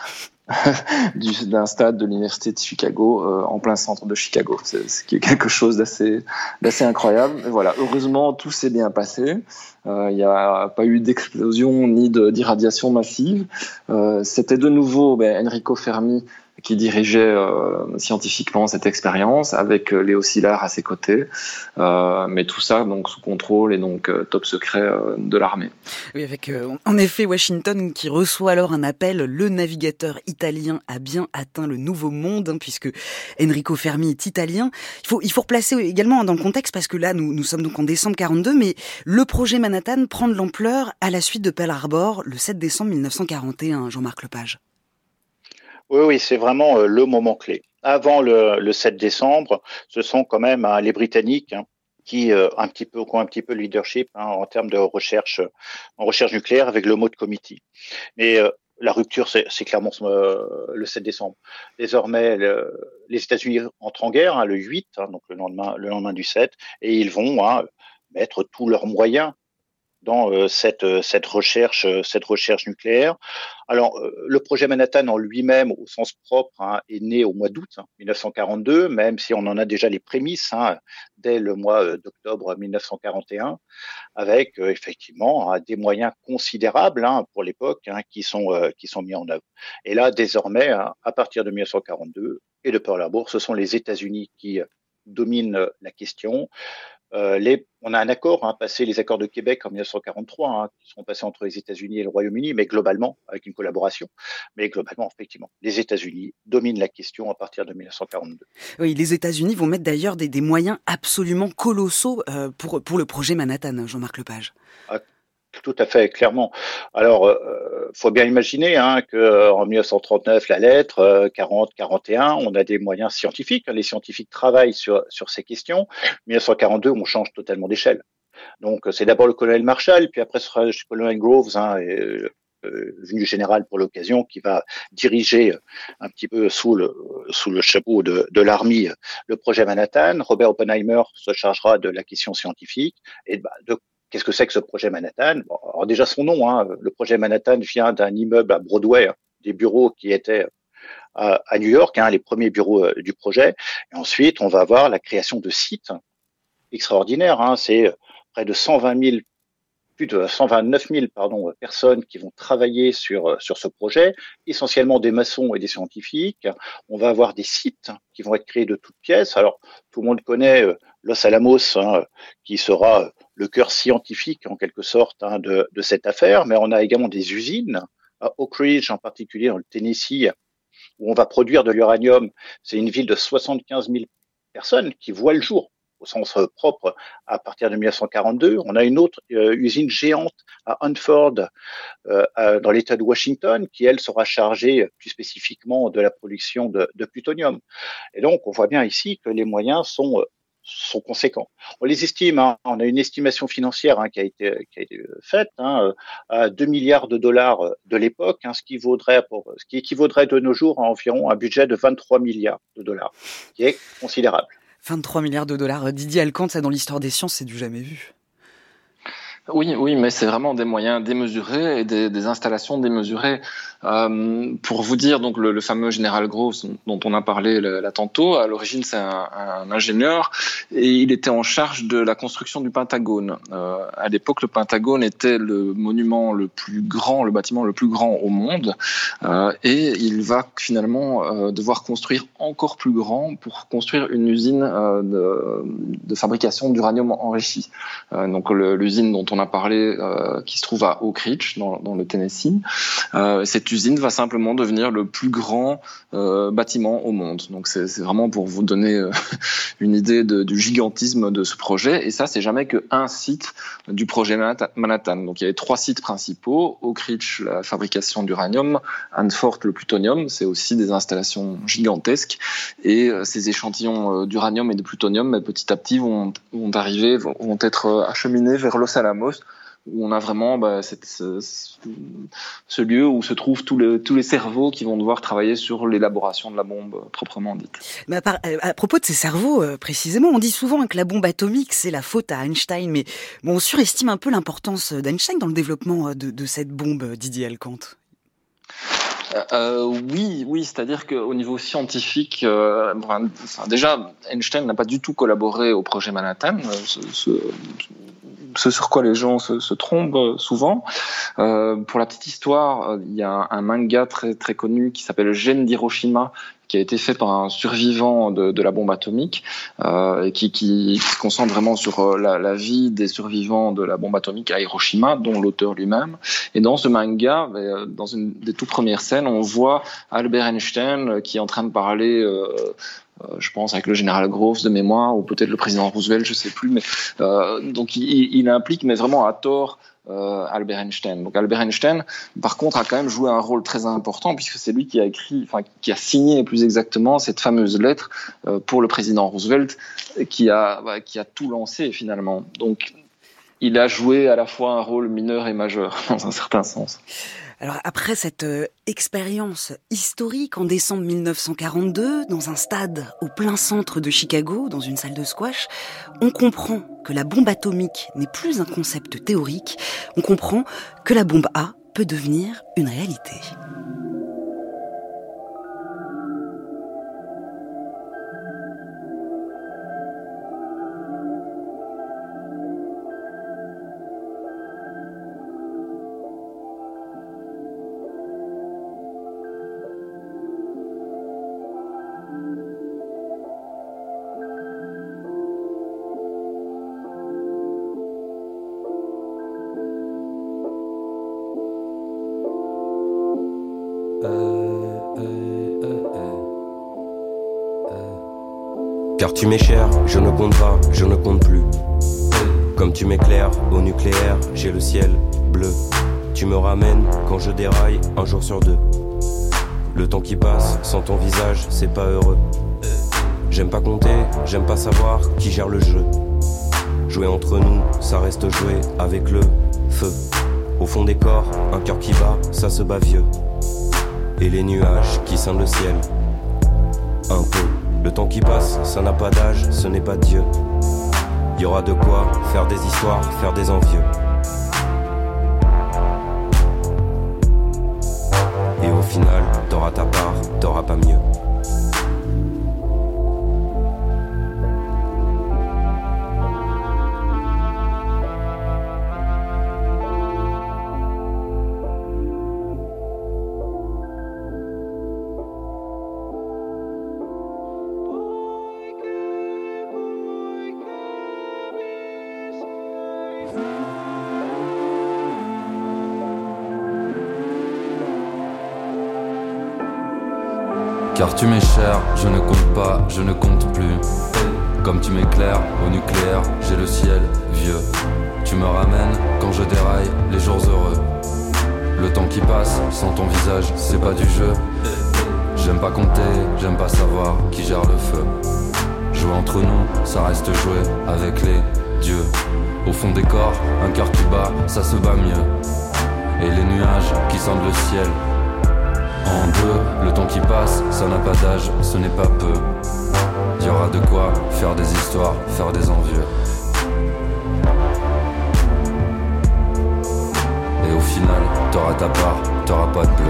[SPEAKER 3] du, d'un stade de l'université de Chicago, euh, en plein centre de Chicago. C'est, c'est quelque chose d'assez, d'assez incroyable. Et voilà, heureusement, tout s'est bien passé. Il euh, n'y a pas eu d'explosion ni de, d'irradiation massive. Euh, c'était de nouveau ben, Enrico Fermi qui dirigeait euh, scientifiquement cette expérience avec euh, Léo Szilard à ses côtés, euh, mais tout ça donc sous contrôle et donc euh, top secret euh, de l'armée.
[SPEAKER 4] Oui, avec euh, en effet Washington qui reçoit alors un appel. Le navigateur italien a bien atteint le nouveau monde, hein, puisque Enrico Fermi est italien. Il faut il faut replacer également dans le contexte parce que là nous nous sommes donc en décembre quarante-deux, mais le projet Manhattan prend de l'ampleur à la suite de Pearl Harbor le sept décembre mille neuf cent quarante et un. Jean-Marc Lepage.
[SPEAKER 5] Oui, oui, c'est vraiment euh, le moment clé. Avant le, le sept décembre, ce sont quand même hein, les Britanniques hein, qui euh, un petit peu, qui ont un petit peu le leadership hein, en termes de recherche, en recherche nucléaire avec le mode committee. Mais euh, la rupture, c'est, c'est clairement euh, le sept décembre. Désormais, le, les États-Unis entrent en guerre hein, le huit, hein, donc le lendemain, le lendemain du sept, et ils vont hein, mettre tous leurs moyens dans euh, cette cette recherche cette recherche nucléaire. Alors euh, le projet Manhattan en lui-même au sens propre hein, est né au mois d'août hein, mille neuf cent quarante-deux, même si on en a déjà les prémices hein, dès le mois d'octobre mille neuf cent quarante et un, avec euh, effectivement hein, des moyens considérables hein, pour l'époque hein, qui sont euh, qui sont mis en œuvre. Et là désormais hein, à partir de mille neuf cent quarante-deux et de Pearl Harbor, ce sont les États-Unis qui euh, dominent la question. Euh, les, on a un accord, hein, passé les accords de Québec en mille neuf cent quarante-trois, hein, qui sont passés entre les États-Unis et le Royaume-Uni, mais globalement, avec une collaboration. Mais globalement, effectivement, les États-Unis dominent la question à partir de mille neuf cent quarante-deux.
[SPEAKER 4] Oui, les États-Unis vont mettre d'ailleurs des, des moyens absolument colossaux euh, pour, pour le projet Manhattan, Jean-Marc Lepage.
[SPEAKER 5] Ah, tout à fait, clairement. Alors, euh, faut bien imaginer hein, que en mille neuf cent trente-neuf, la lettre, euh, quarante, quarante et un, on a des moyens scientifiques. Hein, les scientifiques travaillent sur sur ces questions. mille neuf cent quarante-deux, on change totalement d'échelle. Donc, c'est d'abord le colonel Marshall, puis après ce sera le colonel Groves, hein, et, euh, venu général pour l'occasion, qui va diriger un petit peu sous le sous le chapeau de, de l'armée le projet Manhattan. Robert Oppenheimer se chargera de la question scientifique et bah, de qu'est-ce que c'est que ce projet Manhattan? Bon, alors déjà son nom, hein, le projet Manhattan vient d'un immeuble à Broadway, hein, des bureaux qui étaient à, à New York, hein, les premiers bureaux euh, du projet. Et ensuite, on va avoir la création de sites extraordinaires. Hein, c'est près de cent vingt mille, plus de cent vingt-neuf mille pardon, personnes qui vont travailler sur sur ce projet, essentiellement des maçons et des scientifiques. On va avoir des sites qui vont être créés de toutes pièces. Alors, tout le monde connaît euh, Los Alamos, hein, qui sera le cœur scientifique en quelque sorte hein, de, de cette affaire, mais on a également des usines à Oak Ridge, en particulier dans le Tennessee, où on va produire de l'uranium. C'est une ville de soixante-quinze mille personnes qui voient le jour au sens propre à partir de mille neuf cent quarante-deux. On a une autre euh, usine géante à Hanford euh, à, dans l'État de Washington qui, elle, sera chargée plus spécifiquement de la production de, de plutonium. Et donc, on voit bien ici que les moyens sont euh, sont conséquents. On les estime, hein, on a une estimation financière hein, qui a été qui a été faite hein, à deux milliards de dollars de l'époque, hein, ce qui vaudrait pour ce qui équivaudrait de nos jours à environ un budget de vingt-trois milliards de dollars, qui est considérable.
[SPEAKER 4] vingt-trois milliards de dollars. Didier Alcante, ça dans l'histoire des sciences, c'est du jamais vu.
[SPEAKER 3] Oui, oui, mais c'est vraiment des moyens démesurés et des, des installations démesurées. Euh, pour vous dire, donc le, le fameux général Groves dont on a parlé là, là tantôt, à l'origine c'est un, un ingénieur et il était en charge de la construction du Pentagone. Euh, à l'époque, le Pentagone était le monument le plus grand, le bâtiment le plus grand au monde, euh, et il va finalement euh, devoir construire encore plus grand pour construire une usine euh, de, de fabrication d'uranium enrichi. Euh, donc le, l'usine dont on a parlé, euh, qui se trouve à Oak Ridge, dans, dans le Tennessee. Euh, cette usine va simplement devenir le plus grand euh, bâtiment au monde. Donc c'est, c'est vraiment pour vous donner euh, une idée de, du gigantisme de ce projet. Et ça, c'est jamais qu'un site du projet Manhattan. Donc il y avait trois sites principaux: Oak Ridge, la fabrication d'uranium; Hanford, le plutonium. C'est aussi des installations gigantesques. Et euh, ces échantillons euh, d'uranium et de plutonium, petit à petit, vont, vont arriver, vont, vont être acheminés vers Los Alamos, où on a vraiment bah, cette, ce, ce lieu où se trouvent tous les, tous les cerveaux qui vont devoir travailler sur l'élaboration de la bombe proprement dite.
[SPEAKER 4] Mais à, part, à propos de ces cerveaux, euh, précisément, on dit souvent que la bombe atomique, c'est la faute à Einstein, mais bon, on surestime un peu l'importance d'Einstein dans le développement de, de cette bombe, Didier Alcante.
[SPEAKER 3] Euh, oui, oui, c'est-à-dire qu'au niveau scientifique, euh, enfin, déjà, Einstein n'a pas du tout collaboré au projet Manhattan, ce, ce, ce sur quoi les gens se, se trompent souvent. Euh, pour la petite histoire, il y a un, un manga très très connu qui s'appelle Gènes d'Hiroshima, qui a été fait par un survivant de, de la bombe atomique, euh, qui, qui, qui se concentre vraiment sur la, la vie des survivants de la bombe atomique à Hiroshima, dont l'auteur lui-même. Et dans ce manga, dans une des toutes premières scènes, on voit Albert Einstein qui est en train de parler, euh, euh, je pense, avec le général Groves de mémoire, ou peut-être le président Roosevelt, je sais plus. Mais euh, donc il, il implique, mais vraiment à tort, Euh, Albert Einstein. Donc Albert Einstein, par contre, a quand même joué un rôle très important, puisque c'est lui qui a écrit, enfin qui a signé plus exactement cette fameuse lettre euh, pour le président Roosevelt, qui a bah, qui a tout lancé finalement. Donc il a joué à la fois un rôle mineur et majeur dans un certain sens.
[SPEAKER 4] Alors après cette euh, expérience historique en décembre mille neuf cent quarante-deux, dans un stade au plein centre de Chicago, dans une salle de squash, on comprend que la bombe atomique n'est plus un concept théorique, on comprend que la bombe A peut devenir une réalité.
[SPEAKER 11] Car tu m'es cher, je ne compte pas, je ne compte plus. Comme tu m'éclaires au nucléaire, j'ai le ciel bleu. Tu me ramènes quand je déraille un jour sur deux. Le temps qui passe sans ton visage, c'est pas heureux. J'aime pas compter, j'aime pas savoir qui gère le jeu. Jouer entre nous, ça reste jouer avec le feu. Au fond des corps, un cœur qui bat, ça se bat vieux. Et les nuages qui scindent le ciel, un peu. Le temps qui passe, ça n'a pas d'âge, ce n'est pas Dieu. Il y aura de quoi faire des histoires, faire des envieux. Et au final, t'auras ta part, t'auras pas mieux.
[SPEAKER 12] Car tu m'es cher, je ne compte pas, je ne compte plus. Comme tu m'éclaires au nucléaire, j'ai le ciel vieux. Tu me ramènes quand je déraille les jours heureux. Le temps qui passe sans ton visage, c'est pas du jeu. J'aime pas compter, j'aime pas savoir qui gère le feu. Jouer entre nous, ça reste jouer avec les dieux. Au fond des corps, un cœur qui bat, ça se bat mieux. Et les nuages qui scindent le ciel en deux, le temps qui passe, ça n'a pas d'âge, ce n'est pas peu. Il y aura de quoi faire des histoires, faire des envieux. final, t'auras ta part, t'auras pas de bleu.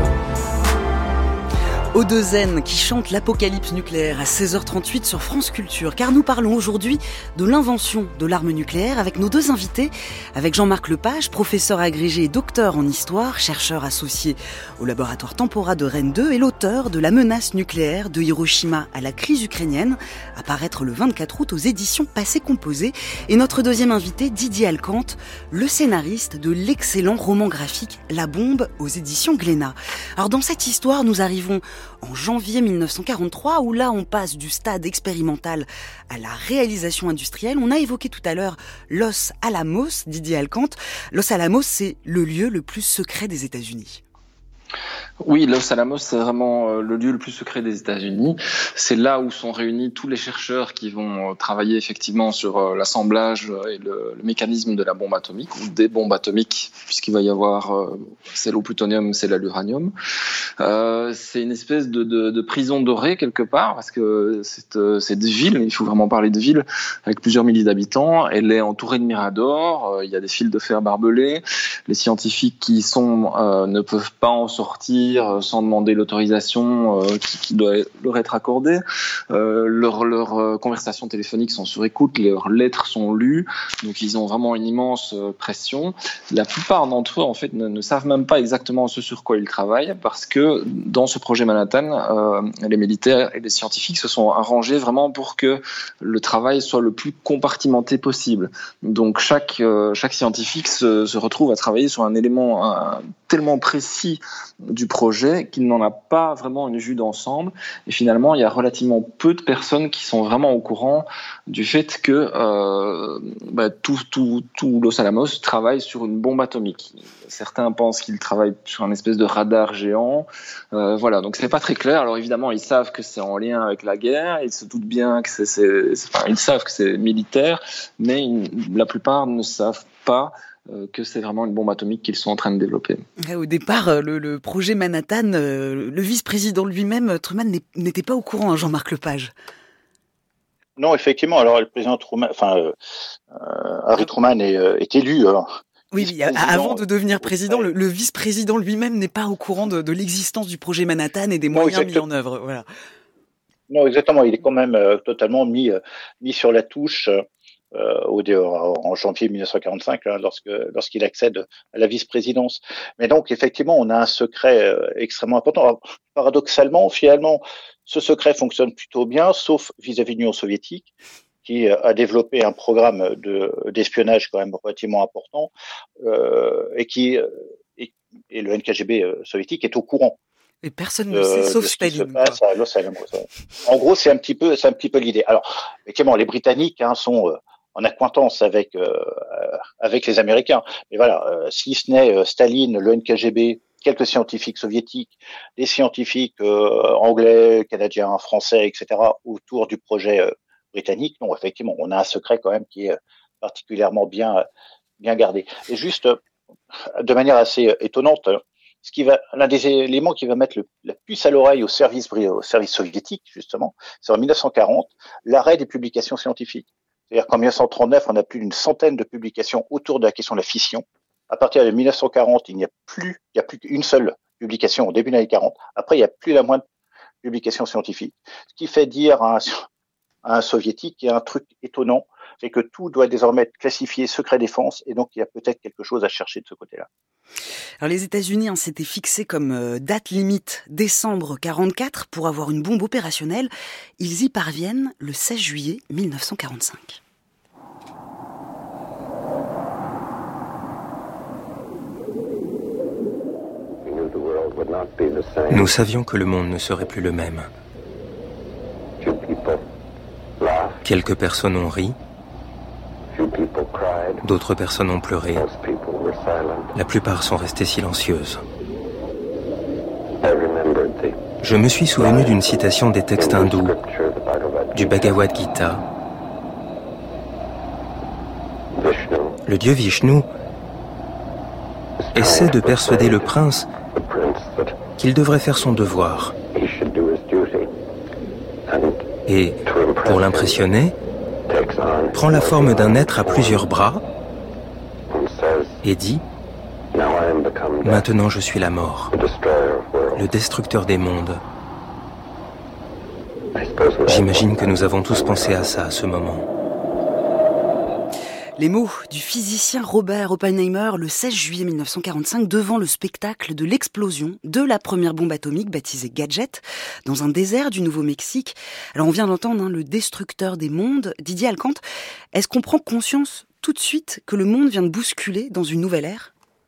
[SPEAKER 4] O deux N qui chante l'apocalypse nucléaire à seize heures trente-huit sur France Culture, car nous parlons aujourd'hui de l'invention de l'arme nucléaire avec nos deux invités, avec Jean-Marc Lepage, professeur agrégé et docteur en histoire, chercheur associé au laboratoire Tempora de Rennes deux et l'auteur de La menace nucléaire de Hiroshima à la crise ukrainienne, à paraître le vingt-quatre août aux éditions Passé Composé, et notre deuxième invité, Didier Alcante, le scénariste de l'excellent roman graphique La bombe aux éditions Glénat. Alors dans cette histoire, nous arrivons en janvier mille neuf cent quarante-trois, où là on passe du stade expérimental à la réalisation industrielle. On a évoqué tout à l'heure Los Alamos, Didier Alcante. Los Alamos, c'est le lieu le plus secret des États-Unis.
[SPEAKER 3] Oui, Los Alamos, c'est vraiment le lieu le plus secret des États-Unis. C'est là où sont réunis tous les chercheurs qui vont travailler effectivement sur l'assemblage et le, le mécanisme de la bombe atomique, ou des bombes atomiques, puisqu'il va y avoir euh, celle au plutonium, celle à l'uranium. Euh, c'est une espèce de, de, de prison dorée quelque part, parce que cette, cette ville, il faut vraiment parler de ville, avec plusieurs milliers d'habitants, elle est entourée de miradors, euh, il y a des fils de fer barbelés, les scientifiques qui y sont euh, ne peuvent pas en sortir sans demander l'autorisation euh, qui, qui doit leur être accordée. Euh, leurs leur, euh, conversations téléphoniques sont sur écoute, leurs lettres sont lues, donc ils ont vraiment une immense euh, pression. La plupart d'entre eux, en fait, ne, ne savent même pas exactement ce sur quoi ils travaillent, parce que dans ce projet Manhattan, euh, les militaires et les scientifiques se sont arrangés vraiment pour que le travail soit le plus compartimenté possible. Donc chaque, euh, chaque scientifique se, se retrouve à travailler sur un élément un, tellement précis du projet qu'il n'en a pas vraiment une vue d'ensemble, et finalement il y a relativement peu de personnes qui sont vraiment au courant du fait que euh, bah, tout, tout, tout Los Alamos travaille sur une bombe atomique. Certains pensent qu'ils travaillent sur un espèce de radar géant, euh, voilà, donc c'est pas très clair. Alors évidemment ils savent que c'est en lien avec la guerre, ils se doutent bien que c'est, c'est, c'est enfin, ils savent que c'est militaire, mais ils, la plupart ne savent pas que c'est vraiment une bombe atomique qu'ils sont en train de développer.
[SPEAKER 4] Au départ, le, le projet Manhattan, le vice-président lui-même, Truman, n'était pas au courant, hein, Jean-Marc Lepage.
[SPEAKER 5] Non, effectivement. Alors, le président Truman, enfin, euh, Harry Truman est, est élu. Alors,
[SPEAKER 4] oui, avant de devenir président, le, le vice-président lui-même n'est pas au courant de, de l'existence du projet Manhattan et des non, moyens exactement. mis en œuvre. Voilà.
[SPEAKER 5] Non, exactement. Il est quand même euh, totalement mis, euh, mis sur la touche. Euh, Euh, au, en janvier mille neuf cent quarante-cinq, hein, lorsque, lorsqu'il accède à la vice-présidence. Mais donc, effectivement, on a un secret euh, extrêmement important. Alors, paradoxalement, finalement, ce secret fonctionne plutôt bien, sauf vis-à-vis de l'Union soviétique, qui euh, a développé un programme de, d'espionnage quand même relativement important, euh, et qui euh, et, et le N K G B euh, soviétique est au courant.
[SPEAKER 4] Et personne ne sait, sauf Staline.
[SPEAKER 5] En gros, c'est un petit peu, c'est un petit peu l'idée. Alors, effectivement, les Britanniques hein, sont euh, en accointance avec euh, avec les Américains. Mais voilà, euh, si ce n'est euh, Staline, le N K G B, quelques scientifiques soviétiques, des scientifiques euh, anglais, canadiens, français, et cetera, autour du projet euh, britannique, non, effectivement, on a un secret quand même qui est particulièrement bien bien gardé. Et juste, euh, de manière assez étonnante, ce qui va, l'un des éléments qui va mettre le, la puce à l'oreille au service, au service soviétique, justement, c'est en mille neuf cent quarante, l'arrêt des publications scientifiques. C'est-à-dire qu'en mille neuf cent trente-neuf, on a plus d'une centaine de publications autour de la question de la fission. À partir de mille neuf cent quarante, il n'y a plus, il y a plus qu'une seule publication au début des années quarante. Après, il n'y a plus la moindre publication scientifique. Ce qui fait dire à un, à un soviétique qu'il y a un truc étonnant, c'est que tout doit désormais être classifié secret défense, et donc il y a peut-être quelque chose à chercher de ce côté-là.
[SPEAKER 4] Alors les États-Unis hein, s'étaient fixés comme euh, date limite décembre quarante-quatre pour avoir une bombe opérationnelle. Ils y parviennent le seize juillet mille neuf cent quarante-cinq.
[SPEAKER 8] Nous savions que le monde ne serait plus le même. Quelques personnes ont ri, d'autres personnes ont pleuré, la plupart sont restées silencieuses. Je me suis souvenu d'une citation des textes hindous, du Bhagavad Gita. Le dieu Vishnu essaie de persuader le prince qu'il devrait faire son devoir. Et, pour l'impressionner, prend la forme d'un être à plusieurs bras et dit « Maintenant, je suis la mort, le destructeur des mondes. J'imagine que nous avons tous pensé à ça à ce moment.
[SPEAKER 4] Les mots du physicien Robert Oppenheimer le seize juillet mille neuf cent quarante-cinq devant le spectacle de l'explosion de la première bombe atomique baptisée Gadget dans un désert du Nouveau-Mexique. Alors on vient d'entendre hein, le destructeur des mondes. Didier Alcante, est-ce qu'on prend conscience tout de suite que le monde vient de bousculer dans une nouvelle ère ?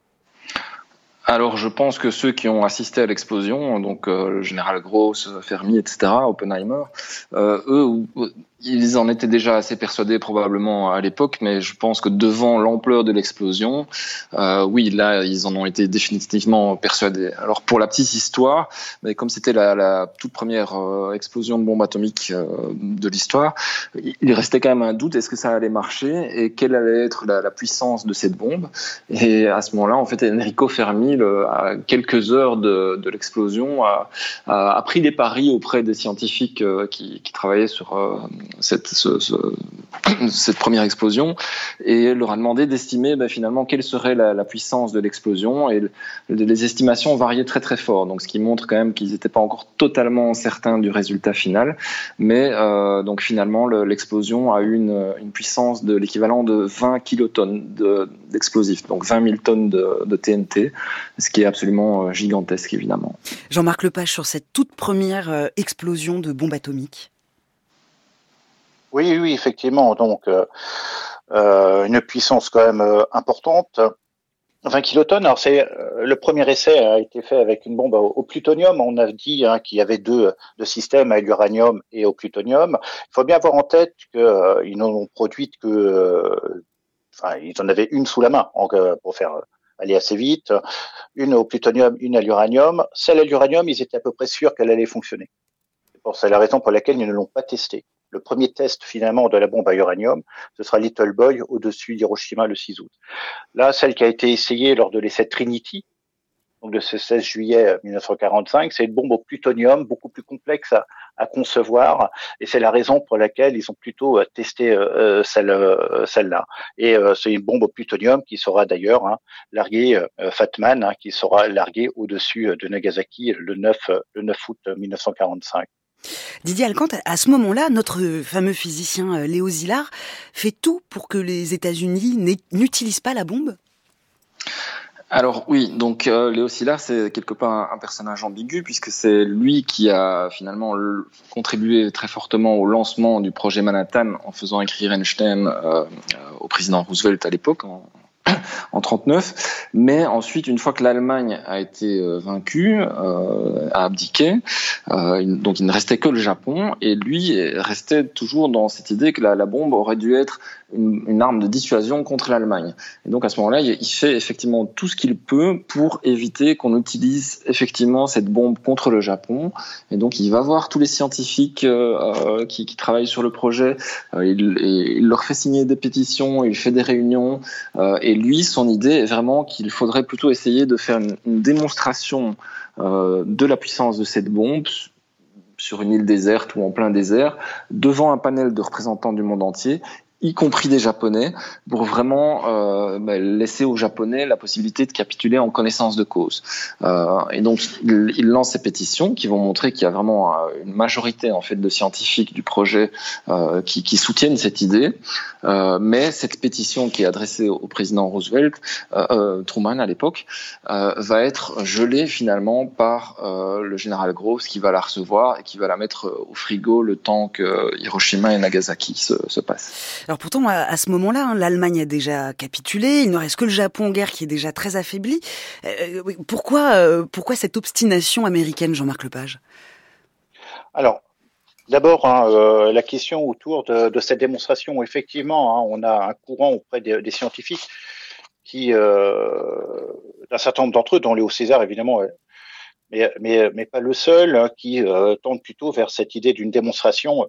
[SPEAKER 3] Alors, je pense que ceux qui ont assisté à l'explosion, donc euh, le général Gross, Fermi, et cetera, Oppenheimer, euh, eux, ils en étaient déjà assez persuadés probablement à l'époque, mais je pense que devant l'ampleur de l'explosion, euh, oui, là, ils en ont été définitivement persuadés. Alors, pour la petite histoire, mais comme c'était la, la toute première euh, explosion de bombe atomique euh, de l'histoire, il restait quand même un doute, est-ce que ça allait marcher et quelle allait être la, la puissance de cette bombe. Et à ce moment-là, en fait, Enrico Fermi, le, à quelques heures de, de l'explosion, a, a, a pris des paris auprès des scientifiques euh, qui, qui travaillaient sur euh, cette, ce, ce, cette première explosion et leur a demandé d'estimer ben, finalement quelle serait la, la puissance de l'explosion, et le, les estimations variaient très très fort, donc ce qui montre quand même qu'ils n'étaient pas encore totalement certains du résultat final, mais euh, donc finalement le, l'explosion a eu une, une puissance de l'équivalent de vingt kilotonnes de, d'explosifs, donc vingt mille tonnes de, de T N T, ce qui est absolument gigantesque évidemment.
[SPEAKER 4] Jean-Marc Lepage, sur cette toute première explosion de bombe atomique.
[SPEAKER 5] Oui, oui, effectivement. Donc, euh, euh, une puissance quand même euh, importante. vingt kilotonnes. Alors, c'est euh, le premier essai a été fait avec une bombe au, au plutonium. On a dit hein, qu'il y avait deux, deux systèmes, à l'uranium et au plutonium. Il faut bien avoir en tête qu'ils euh, n'en ont produit que, euh, enfin, ils en avaient une sous la main en, pour faire aller assez vite. Une au plutonium, une à l'uranium. Celle à l'uranium, ils étaient à peu près sûrs qu'elle allait fonctionner. C'est la raison pour laquelle ils ne l'ont pas testée. Le premier test finalement de la bombe à uranium, ce sera Little Boy au-dessus d'Hiroshima le six août. Là, celle qui a été essayée lors de l'essai Trinity, donc de ce seize juillet mille neuf cent quarante-cinq, c'est une bombe au plutonium, beaucoup plus complexe à, à concevoir, et c'est la raison pour laquelle ils ont plutôt testé euh, celle, euh, celle-là. Et euh, c'est une bombe au plutonium qui sera d'ailleurs hein, larguée, euh, Fatman, hein, qui sera larguée au-dessus de Nagasaki le neuf août mille neuf cent quarante-cinq.
[SPEAKER 4] Didier Alcante, à ce moment-là, notre fameux physicien Léo Szilard fait tout pour que les États-Unis n'utilisent pas la bombe ?
[SPEAKER 3] Alors oui, donc euh, Léo Szilard, c'est quelque part un, un personnage ambigu, puisque c'est lui qui a finalement le, contribué très fortement au lancement du projet Manhattan en faisant écrire Einstein euh, au président Roosevelt à l'époque, en en trente-neuf, mais ensuite, une fois que l'Allemagne a été euh, vaincue, euh, a abdiqué, euh, il, donc il ne restait que le Japon, et lui restait toujours dans cette idée que la, la bombe aurait dû être une, une arme de dissuasion contre l'Allemagne. Et donc à ce moment-là, il, il fait effectivement tout ce qu'il peut pour éviter qu'on utilise effectivement cette bombe contre le Japon, et donc il va voir tous les scientifiques euh, qui, qui travaillent sur le projet, euh, il, il leur fait signer des pétitions, il fait des réunions, euh, et lui, son idée est vraiment qu'il faudrait plutôt essayer de faire une, une démonstration euh, de la puissance de cette bombe sur une île déserte ou en plein désert, devant un panel de représentants du monde entier, y compris des Japonais, pour vraiment euh, bah, laisser aux Japonais la possibilité de capituler en connaissance de cause. Euh, et donc, il, il lance ces pétitions qui vont montrer qu'il y a vraiment une majorité en fait de scientifiques du projet euh, qui, qui soutiennent cette idée. Euh, mais cette pétition qui est adressée au président Roosevelt, euh, euh, Truman à l'époque, euh, va être gelée finalement par euh, le général Groves qui va la recevoir et qui va la mettre au frigo le temps que Hiroshima et Nagasaki se, se passent.
[SPEAKER 4] Alors pourtant, à ce moment-là, hein, l'Allemagne a déjà capitulé, il ne reste que le Japon en guerre qui est déjà très affaibli. Euh, pourquoi, euh, pourquoi cette obstination américaine, Jean-Marc Lepage ?
[SPEAKER 5] Alors, d'abord, hein, euh, la question autour de, de cette démonstration, effectivement, hein, on a un courant auprès des, des scientifiques qui, euh, d'un certain nombre d'entre eux, dont Léo Szilard évidemment, mais, mais, mais pas le seul, hein, qui euh, tendent plutôt vers cette idée d'une démonstration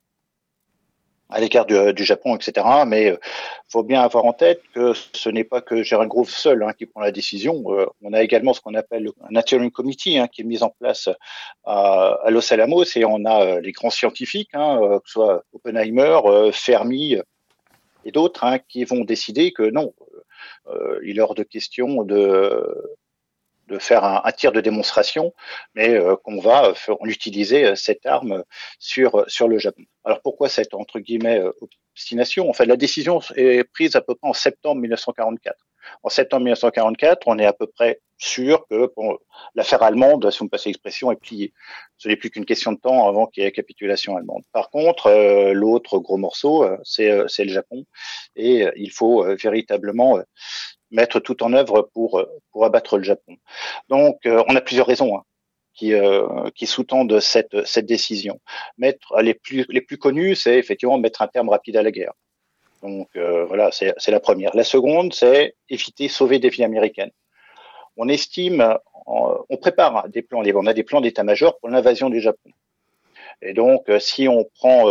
[SPEAKER 5] à l'écart du, du Japon, et cetera. Mais euh, faut bien avoir en tête que ce n'est pas que Gerald Groves seul hein, qui prend la décision. Euh, on a également ce qu'on appelle un Steering Committee hein, qui est mis en place à, à Los Alamos, et on a euh, les grands scientifiques, hein, euh, que ce soit Oppenheimer, euh, Fermi et d'autres, hein, qui vont décider que non, euh, il est hors de question de de faire un, un tir de démonstration, mais euh, qu'on va euh, utiliser cette arme sur sur le Japon. Alors pourquoi cette entre guillemets obstination ? En fait, la décision est prise à peu près en septembre mille neuf cent quarante-quatre. En septembre mille neuf cent quarante-quatre, on est à peu près sûr que bon, l'affaire allemande, si on me passe l'expression, est pliée. Ce n'est plus qu'une question de temps avant qu'il y ait capitulation allemande. Par contre, euh, l'autre gros morceau, euh, c'est, euh, c'est le Japon, et euh, il faut euh, véritablement euh, mettre tout en œuvre pour pour abattre le Japon. Donc, euh, on a plusieurs raisons hein, qui euh, qui sous-tendent cette cette décision. Mettre les plus les plus connues, c'est effectivement mettre un terme rapide à la guerre. Donc euh, voilà, c'est c'est la première. La seconde, c'est éviter sauver des vies américaines. On estime, on prépare des plans, on a des plans d'état-major pour l'invasion du Japon. Et donc, si on prend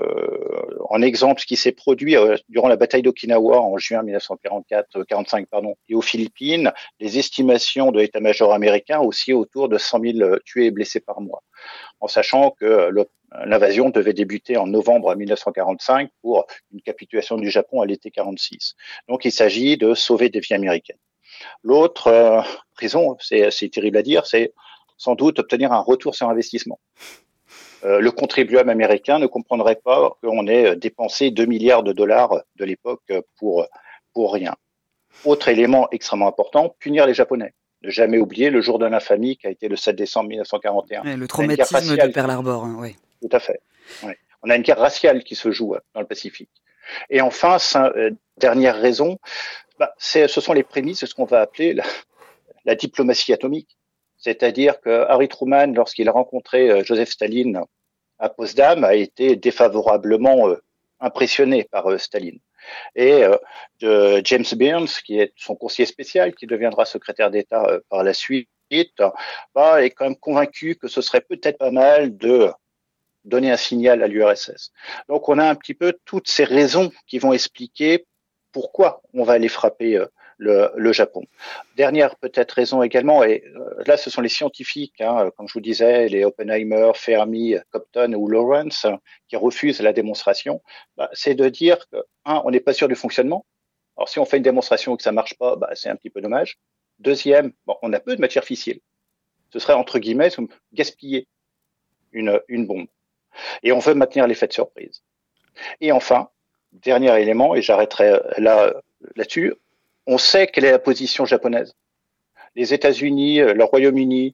[SPEAKER 5] euh, en exemple ce qui s'est produit euh, durant la bataille d'Okinawa en juin mille neuf cent quarante-quatre, quarante-cinq, pardon, et aux Philippines, les estimations de l'état-major américain aussi autour de cent mille tués et blessés par mois, en sachant que le, l'invasion devait débuter en novembre mille neuf cent quarante-cinq pour une capitulation du Japon à l'été quarante-six. Donc, il s'agit de sauver des vies américaines. L'autre euh, raison, c'est, c'est terrible à dire, c'est sans doute obtenir un retour sur investissement. Euh, le contribuable américain ne comprendrait pas qu'on ait dépensé deux milliards de dollars de l'époque pour pour rien. Autre élément extrêmement important, punir les Japonais. Ne jamais oublier le jour de l'infamie qui a été le sept décembre mille neuf cent quarante et un.
[SPEAKER 4] Ouais, le traumatisme de Pearl Harbor, hein, oui.
[SPEAKER 5] Tout à fait. Ouais. On a une guerre raciale qui se joue dans le Pacifique. Et enfin, cinq, euh, dernière raison, bah, c'est, ce sont les prémices de ce qu'on va appeler la, la diplomatie atomique. C'est-à-dire que Harry Truman, lorsqu'il a rencontré euh, Joseph Staline à Potsdam, a été défavorablement euh, impressionné par euh, Staline. Et euh, de James Byrnes, qui est son conseiller spécial, qui deviendra secrétaire d'État euh, par la suite, bah, est quand même convaincu que ce serait peut-être pas mal de donner un signal à l'U R S S. Donc on a un petit peu toutes ces raisons qui vont expliquer pourquoi on va aller frapper euh, le, le Japon. Dernière peut-être raison également, et euh, là ce sont les scientifiques, hein, comme je vous disais, les Oppenheimer, Fermi, Compton ou Lawrence, hein, qui refusent la démonstration, bah, c'est de dire que, un, on n'est pas sûr du fonctionnement. Alors si on fait une démonstration et que ça marche pas, bah, c'est un petit peu dommage. Deuxième, bon, on a peu de matière fissile. Ce serait entre guillemets gaspiller une, une bombe. Et on veut maintenir l'effet de surprise. Et enfin, dernier élément, et j'arrêterai là là-dessus, on sait quelle est la position japonaise. Les États-Unis, le Royaume-Uni,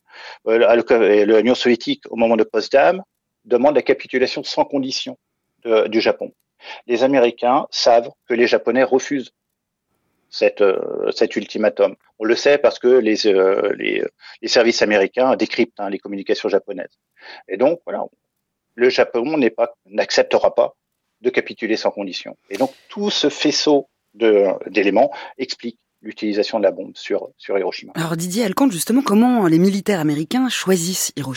[SPEAKER 5] et l'Union soviétique, au moment de Potsdam, demandent la capitulation sans condition de, du Japon. Les Américains savent que les Japonais refusent cette, euh, cet ultimatum. On le sait parce que les, euh, les, les services américains décryptent hein, les communications japonaises. Et donc, voilà, le Japon n'est pas, n'acceptera pas de capituler sans condition. Et donc, tout ce faisceau de, d'éléments explique l'utilisation de la bombe sur, sur Hiroshima.
[SPEAKER 4] Alors Didier Alcante, justement, comment les militaires américains choisissent Hiroshima ?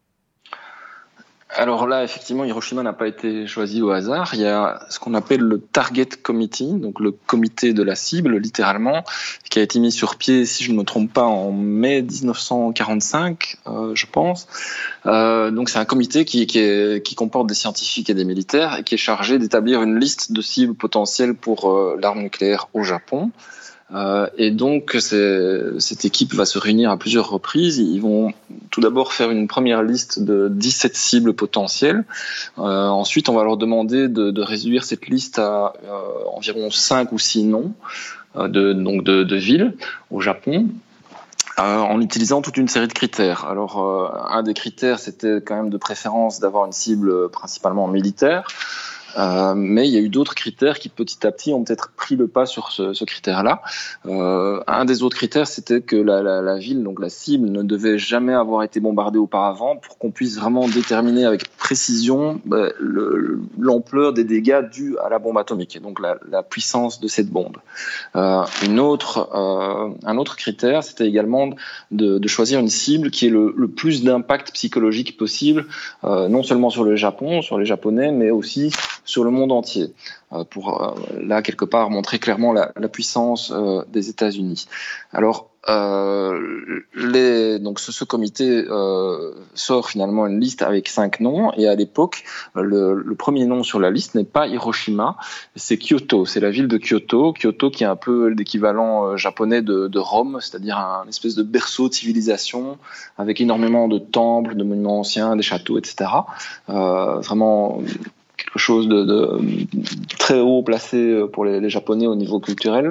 [SPEAKER 3] Alors là, effectivement, Hiroshima n'a pas été choisi au hasard. Il y a ce qu'on appelle le Target Committee, donc le comité de la cible, littéralement, qui a été mis sur pied, si je ne me trompe pas, en mai dix-neuf cent quarante-cinq, euh, je pense. Euh, donc c'est un comité qui, qui, est, qui comporte des scientifiques et des militaires et qui est chargé d'établir une liste de cibles potentielles pour euh, l'arme nucléaire au Japon. Euh, et donc c'est, cette équipe va se réunir à plusieurs reprises. Ils vont tout d'abord faire une première liste de dix-sept cibles potentielles. Euh, ensuite, on va leur demander de, de réduire cette liste à euh, environ cinq ou six noms euh, de, donc de, de villes au Japon. Euh, en utilisant toute une série de critères. Alors, euh, un des critères, c'était quand même de préférence d'avoir une cible principalement militaire. Euh, mais il y a eu d'autres critères qui petit à petit ont peut-être pris le pas sur ce, ce critère-là. Euh, un des autres critères, c'était que la, la, la ville, donc la cible, ne devait jamais avoir été bombardée auparavant pour qu'on puisse vraiment déterminer avec précision bah, le, l'ampleur des dégâts dus à la bombe atomique et donc la, la puissance de cette bombe. Euh, une autre, euh, un autre critère, c'était également de, de choisir une cible qui ait le, le plus d'impact psychologique possible, euh, non seulement sur le Japon, sur les Japonais, mais aussi sur le monde entier, euh, pour euh, là quelque part montrer clairement la, la puissance euh, des États-Unis. Alors euh, les, donc ce, ce comité euh, sort finalement une liste avec cinq noms, et à l'époque, le, le premier nom sur la liste n'est pas Hiroshima, c'est Kyoto. C'est la ville de Kyoto, Kyoto qui est un peu l'équivalent euh, japonais de, de Rome, c'est-à-dire un espèce de berceau de civilisation avec énormément de temples, de monuments anciens, des châteaux, et cetera. Euh, vraiment quelque chose de, de très haut placé pour les, les Japonais au niveau culturel.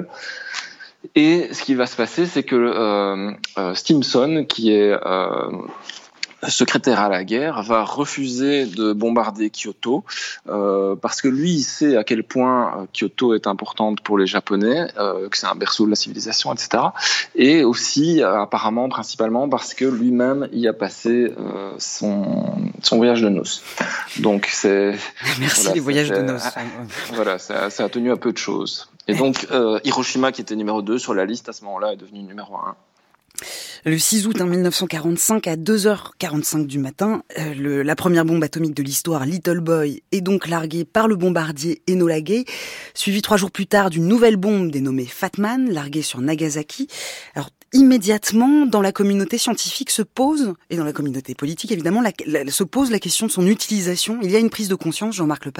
[SPEAKER 3] Et ce qui va se passer, c'est que euh, euh, Stimson, qui est euh, secrétaire à la guerre, va refuser de bombarder Kyoto euh, parce que lui, il sait à quel point Kyoto est importante pour les Japonais, euh, que c'est un berceau de la civilisation, et cetera. Et aussi, euh, apparemment, principalement parce que lui-même y a passé euh, son, son voyage de noces. Donc, c'est...
[SPEAKER 4] Merci
[SPEAKER 3] voilà,
[SPEAKER 4] les voyages
[SPEAKER 3] c'est,
[SPEAKER 4] de noces.
[SPEAKER 3] Voilà, ça, ça a tenu à peu de choses. Et donc, euh, Hiroshima, qui était numéro deux sur la liste, à ce moment-là, est devenu numéro un.
[SPEAKER 4] Le six août mille neuf cent quarante-cinq, à deux heures quarante-cinq du matin, euh, le, la première bombe atomique de l'histoire, Little Boy, est donc larguée par le bombardier Enola Gay, suivie trois jours plus tard d'une nouvelle bombe dénommée Fat Man, larguée sur Nagasaki. Alors, immédiatement, dans la communauté scientifique se pose, et dans la communauté politique évidemment, la, la, se pose la question de son utilisation. Il y a une prise de conscience, Jean-Marc Lepage ?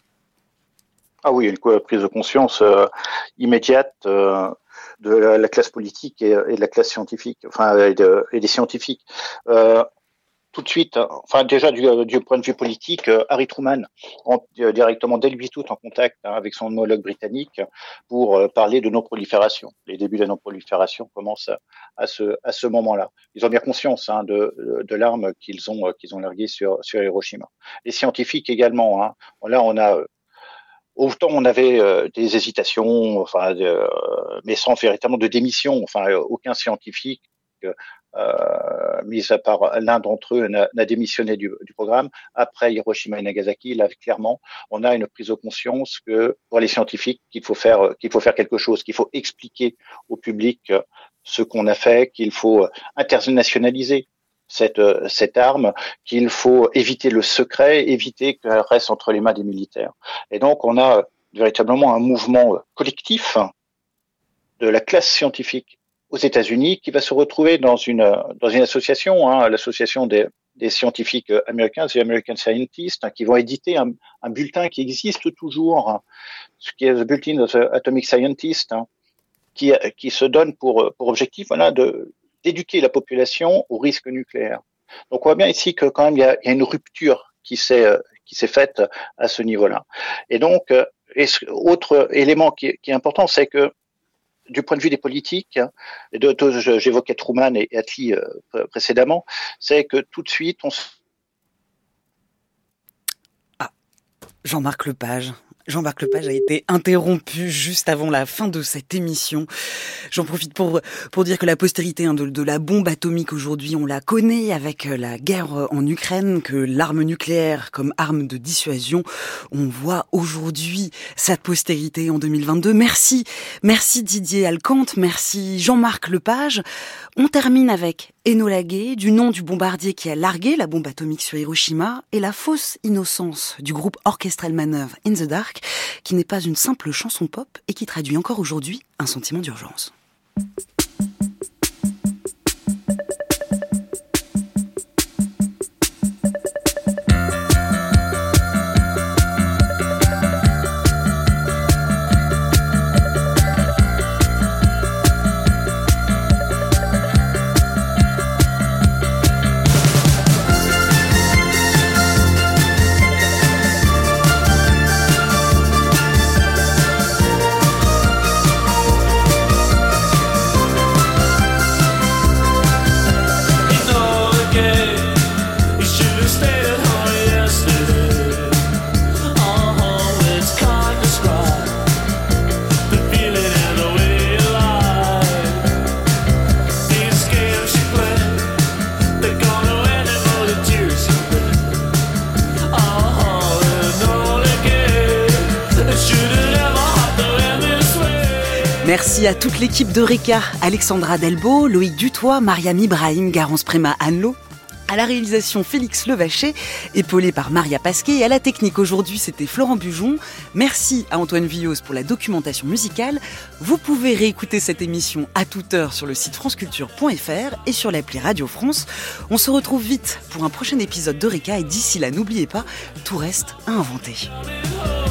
[SPEAKER 5] Ah oui, une prise de conscience euh, immédiate euh, de la, la classe politique et, et de la classe scientifique, enfin et, de, et des scientifiques. Euh, tout de suite, enfin déjà du, du point de vue politique, euh, Harry Truman, en, euh, directement dès le huit août en contact hein, avec son homologue britannique pour euh, parler de non-prolifération. Les débuts de la non-prolifération commencent à, à ce à ce moment-là. Ils ont bien conscience hein, de, de, de l'arme qu'ils ont euh, qu'ils ont larguée sur sur Hiroshima. Les scientifiques également. Hein, là, on a Autant on avait euh, des hésitations, enfin, euh, mais sans véritablement de démission. Enfin, euh, aucun scientifique, euh, mis à part l'un d'entre eux, n'a, n'a démissionné du, du programme. Après Hiroshima et Nagasaki, là, clairement, on a une prise de conscience que pour les scientifiques, qu'il faut faire, qu'il faut faire quelque chose, qu'il faut expliquer au public ce qu'on a fait, qu'il faut internationaliser cette cette arme, qu'il faut éviter le secret, éviter qu'elle reste entre les mains des militaires. Et donc on a véritablement un mouvement collectif de la classe scientifique aux États-Unis qui va se retrouver dans une dans une association, hein, l'association des des scientifiques américains, les American Scientists, hein, qui vont éditer un, un bulletin qui existe toujours, hein, ce qui est le Bulletin of the Atomic Scientists, hein, qui qui se donne pour pour objectif, voilà, de d'éduquer la population au risque nucléaire. Donc on voit bien ici que quand même il y a, il y a une rupture qui s'est qui s'est faite à ce niveau-là. Et donc et autre élément qui est, qui est important, c'est que du point de vue des politiques, et de, de, j'évoquais Truman et Attlee euh, précédemment, c'est que tout de suite on se...
[SPEAKER 4] Ah, Jean-Marc Lepage. Jean-Marc Lepage a été interrompu juste avant la fin de cette émission. J'en profite pour pour dire que la postérité hein, de, de la bombe atomique aujourd'hui, on la connaît avec la guerre en Ukraine, que l'arme nucléaire comme arme de dissuasion, on voit aujourd'hui sa postérité en deux mille vingt-deux. Merci, merci Didier Alcante, merci Jean-Marc Lepage. On termine avec Enola Gay, du nom du bombardier qui a largué la bombe atomique sur Hiroshima, et la fausse innocence du groupe Orchestral Manoeuvre In the Dark, qui n'est pas une simple chanson pop et qui traduit encore aujourd'hui un sentiment d'urgence. Merci à toute l'équipe d'Eureka, Alexandra Delbo, Loïc Dutoit, Mariam Ibrahim, Garance Préma, Anne-Lo, À la réalisation, Félix Levaché, épaulé par Maria Pasquet. Et à la technique, aujourd'hui, c'était Florent Bujon. Merci à Antoine Villos pour la documentation musicale. Vous pouvez réécouter cette émission à toute heure sur le site franceculture point f r et sur l'appli Radio France. On se retrouve vite pour un prochain épisode d'Eureka et d'ici là, n'oubliez pas, tout reste à inventer.